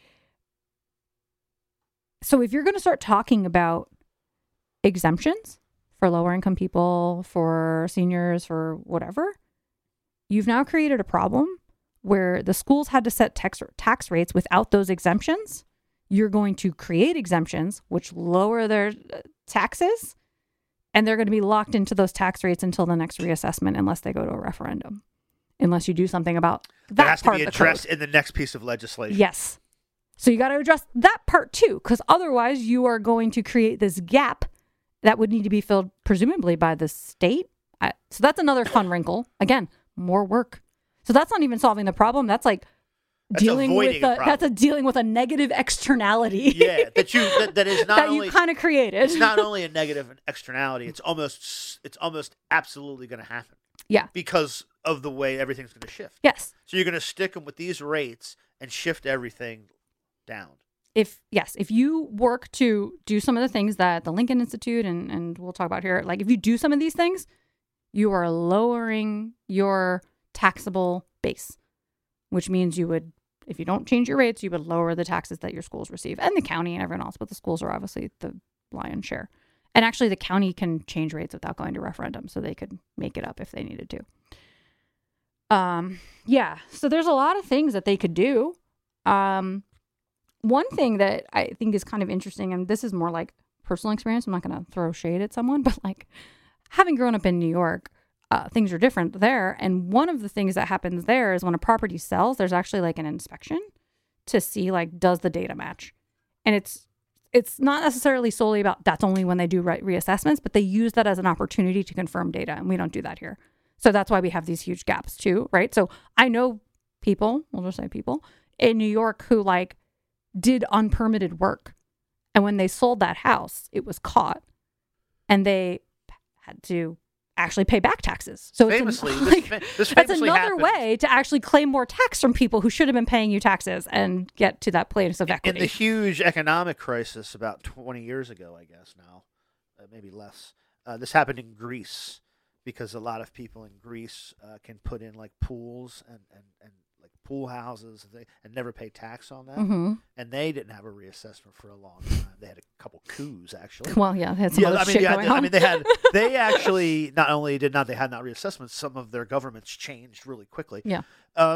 C: So if you're going to start talking about exemptions for lower income people, for seniors, for whatever, you've now created a problem where the schools had to set tax rates without those exemptions. You're going to create exemptions, which lower their taxes, and they're going to be locked into those tax rates until the next reassessment, unless they go to a referendum, unless you do something about that
A: has
C: part
A: to be
C: of the
A: addressed
C: code.
A: in the next piece of legislation.
C: Yes. So you got to address that part too, because otherwise you are going to create this gap that would need to be filled presumably by the state. So that's another fun wrinkle. Again, more work. So that's not even solving the problem. That's like dealing with dealing with a negative externality.
A: Yeah, that is not
C: that
A: only
C: you kind of created.
A: It's not only a negative externality. It's almost absolutely going to happen.
C: Yeah,
A: because of the way everything's going to shift.
C: Yes.
A: So you're going to stick them with these rates and shift everything down.
C: If you work to do some of the things that the Lincoln Institute and we'll talk about here, like if you do some of these things, you are lowering your taxable base, which means you would, if you don't change your rates, you would lower the taxes that your schools receive and the county and everyone else. But the schools are obviously the lion's share. And actually, the county can change rates without going to referendum, so they could make it up if they needed to. Yeah, so there's a lot of things that they could do. One thing that I think is kind of interesting, and this is more like personal experience, I'm not going to throw shade at someone, but like having grown up in New York, things are different there. And one of the things that happens there is when a property sells, there's actually like an inspection to see like, does the data match? And it's not necessarily solely about that's only when they do reassessments, but they use that as an opportunity to confirm data. And we don't do that here. So that's why we have these huge gaps too, right? So I know people, we'll just say people in New York who like did unpermitted work. And when they sold that house, it was caught and they had to actually pay back taxes. So
A: Famously, this
C: that's
A: famously
C: another
A: happened
C: way to actually claim more tax from people who should have been paying you taxes and get to that place of
A: in
C: equity.
A: the huge economic crisis about 20 years ago, I guess now, maybe less. This happened in Greece because a lot of people in Greece can put in like pools and like pool houses and never pay tax on that.
C: Mm-hmm.
A: And they didn't have a reassessment for a long time. They had a couple coups actually.
C: Well, yeah, they had some other shit going on.
A: I mean, they actually not only they had not reassessments, some of their governments changed really quickly.
C: Yeah.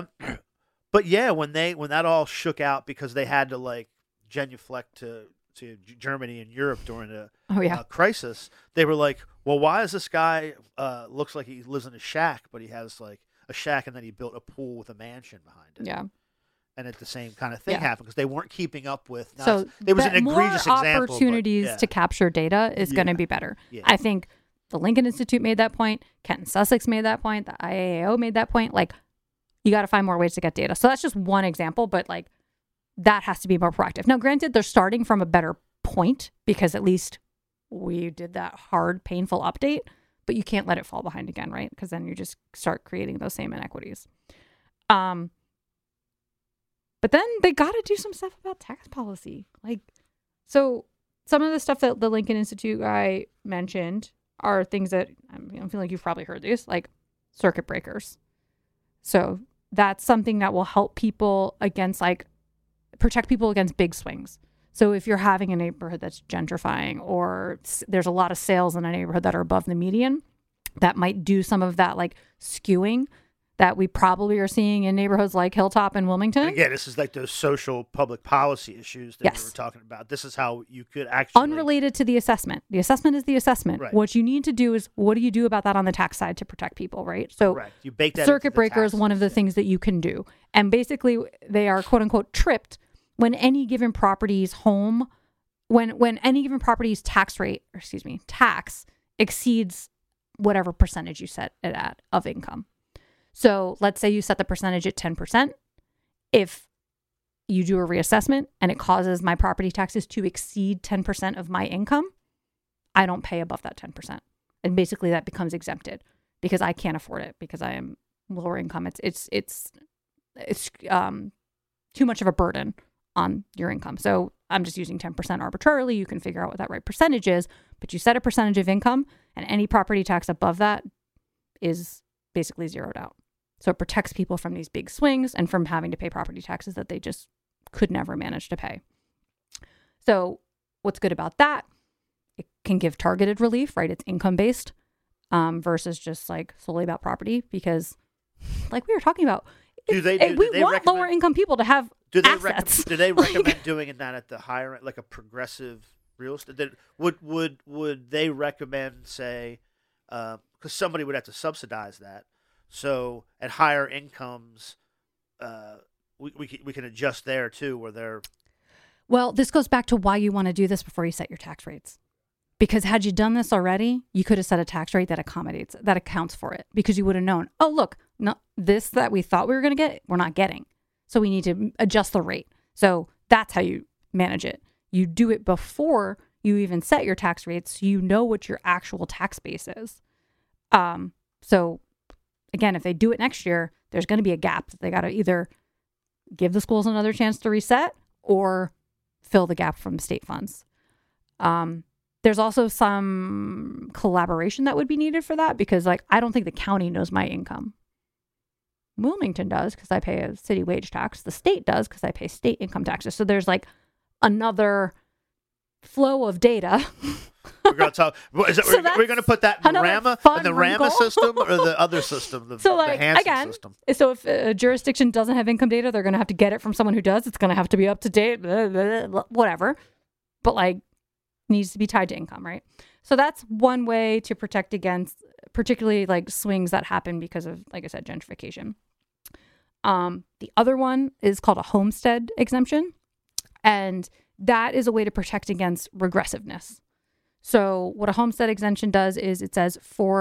A: But yeah, when that all shook out because they had to like genuflect to Germany and Europe during a crisis, they were like, well, why is this guy looks like he lives in a shack, but he has like a shack and then he built a pool with a mansion behind it.
C: Yeah.
A: And the same kind of thing happened because they weren't keeping up with.
C: So
A: there was an egregious
C: more
A: example.
C: Opportunities to capture data is going to be better. Yeah. I think the Lincoln Institute made that point. Kent and Sussex made that point. The IAAO made that point. Like, you got to find more ways to get data. So that's just one example, but like that has to be more proactive. Now, granted, they're starting from a better point because at least we did that hard, painful update, but you can't let it fall behind again, right? Because then you just start creating those same inequities. But then they got to do some stuff about tax policy. Like, so some of the stuff that the Lincoln Institute guy mentioned are things that I feel like you've probably heard these, like circuit breakers. So that's something that will help people against protect people against big swings. So if you're having a neighborhood that's gentrifying or there's a lot of sales in a neighborhood that are above the median, that might do some of that like skewing that we probably are seeing in neighborhoods like Hilltop and Wilmington.
A: And again, this is like those social public policy issues that we were talking about. This is how you could actually...
C: Unrelated to the assessment. The assessment is the assessment. Right. What you need to do is, what do you do about that on the tax side to protect people, right? So
A: correct. You bake that
C: circuit breaker is one of the things that you can do. And basically, they are quote unquote tripped when any given property's when any given property's tax exceeds whatever percentage you set it at of income. So let's say you set the percentage at 10%. If you do a reassessment and it causes my property taxes to exceed 10% of my income, I don't pay above that 10%. And basically that becomes exempted because I can't afford it because I am lower income. It's too much of a burden on your income. So I'm just using 10% arbitrarily. You can figure out what that right percentage is, but you set a percentage of income and any property tax above that is basically zeroed out. So it protects people from these big swings and from having to pay property taxes that they just could never manage to pay. So what's good about that? It can give targeted relief, right? It's income-based versus just like solely about property because like we were talking about, we want lower income people to have assets.
A: Do they recommend doing that at the higher end, like a progressive real estate? Would they recommend, say, because somebody would have to subsidize that. So at higher incomes, we can adjust there too, where they're.
C: Well, this goes back to why you want to do this before you set your tax rates. Because had you done this already, you could have set a tax rate that accounts for it. Because you would have known, oh, look, no, this that we thought we were going to get, we're not getting. So we need to adjust the rate. So that's how you manage it. You do it before you even set your tax rates. So you know what your actual tax base is. So again, if they do it next year, there's going to be a gap. They got to either give the schools another chance to reset or fill the gap from state funds. There's also some collaboration that would be needed for that because like, I don't think the county knows my income. Wilmington does because I pay a city wage tax. The state does because I pay state income taxes. So there's like another flow of data.
A: We're going to talk. Is it,
C: So
A: we're going to put that in
C: another
A: RAMA,
C: fun
A: in the
C: wrinkle.
A: RAMA system, or the other system, the
C: like,
A: Hansen
C: again,
A: system.
C: So if a jurisdiction doesn't have income data, they're going to have to get it from someone who does. It's going to have to be up to date, blah, blah, blah, whatever. But like, needs to be tied to income, right? So that's one way to protect against particularly like swings that happen because of, like I said, gentrification. The other one is called a homestead exemption. And that is a way to protect against regressiveness. So what a homestead exemption does is it says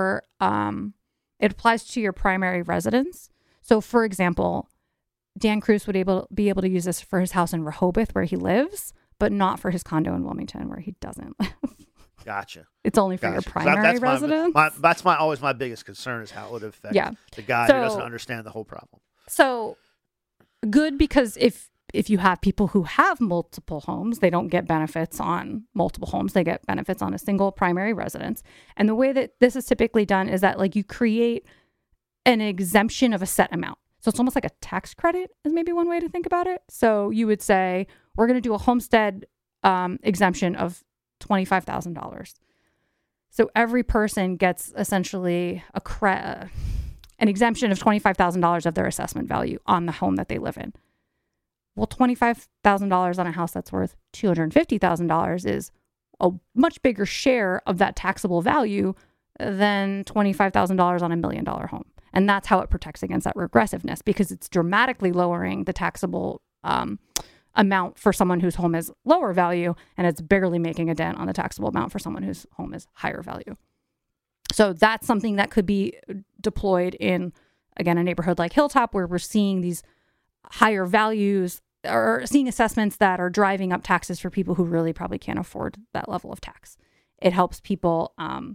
C: it applies to your primary residence. So for example, Dan Cruz would be able to use this for his house in Rehoboth where he lives, but not for his condo in Wilmington where he doesn't live.
A: Gotcha.
C: It's only for your
A: Gotcha. 'Cause
C: primary
A: that's
C: residence.
A: That's always my biggest concern is how it would affect the guy who doesn't understand the whole problem.
C: So good, because if you have people who have multiple homes, they don't get benefits on multiple homes. They get benefits on a single primary residence. And the way that this is typically done is that like you create an exemption of a set amount. So it's almost like a tax credit is maybe one way to think about it. So you would say, we're going to do a homestead exemption of $25,000. So every person gets essentially an exemption of $25,000 of their assessment value on the home that they live in. Well, $25,000 on a house that's worth $250,000 is a much bigger share of that taxable value than $25,000 on $1 million home. And that's how it protects against that regressiveness, because it's dramatically lowering the taxable amount for someone whose home is lower value, and it's barely making a dent on the taxable amount for someone whose home is higher value. So that's something that could be deployed in, again, a neighborhood like Hilltop, where we're seeing these higher values or seeing assessments that are driving up taxes for people who really probably can't afford that level of tax. It helps people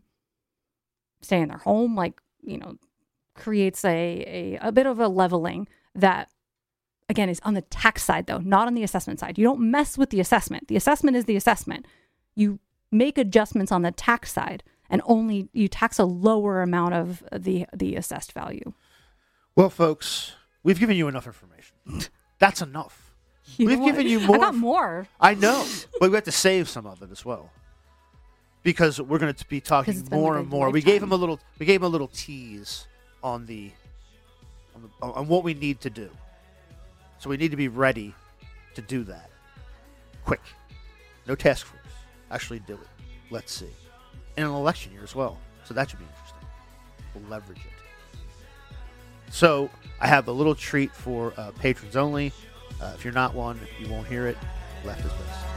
C: stay in their home, creates a bit of a leveling that, again, is on the tax side, though, not on the assessment side. You don't mess with the assessment. The assessment is the assessment. You make adjustments on the tax side, and only you tax a lower amount of the assessed value.
A: Well, folks, we've given you enough information. That's enough. We've given you more.
C: I got more.
A: I know, but we have to save some of it as well, because we're going to be talking more and more. We gave him a little tease on on what we need to do. So we need to be ready to do that. Quick. No task force. Actually do it. Let's see. In an election year as well. So that should be interesting. We'll leverage it. So I have a little treat for patrons only. If you're not one, you won't hear it. Left is best.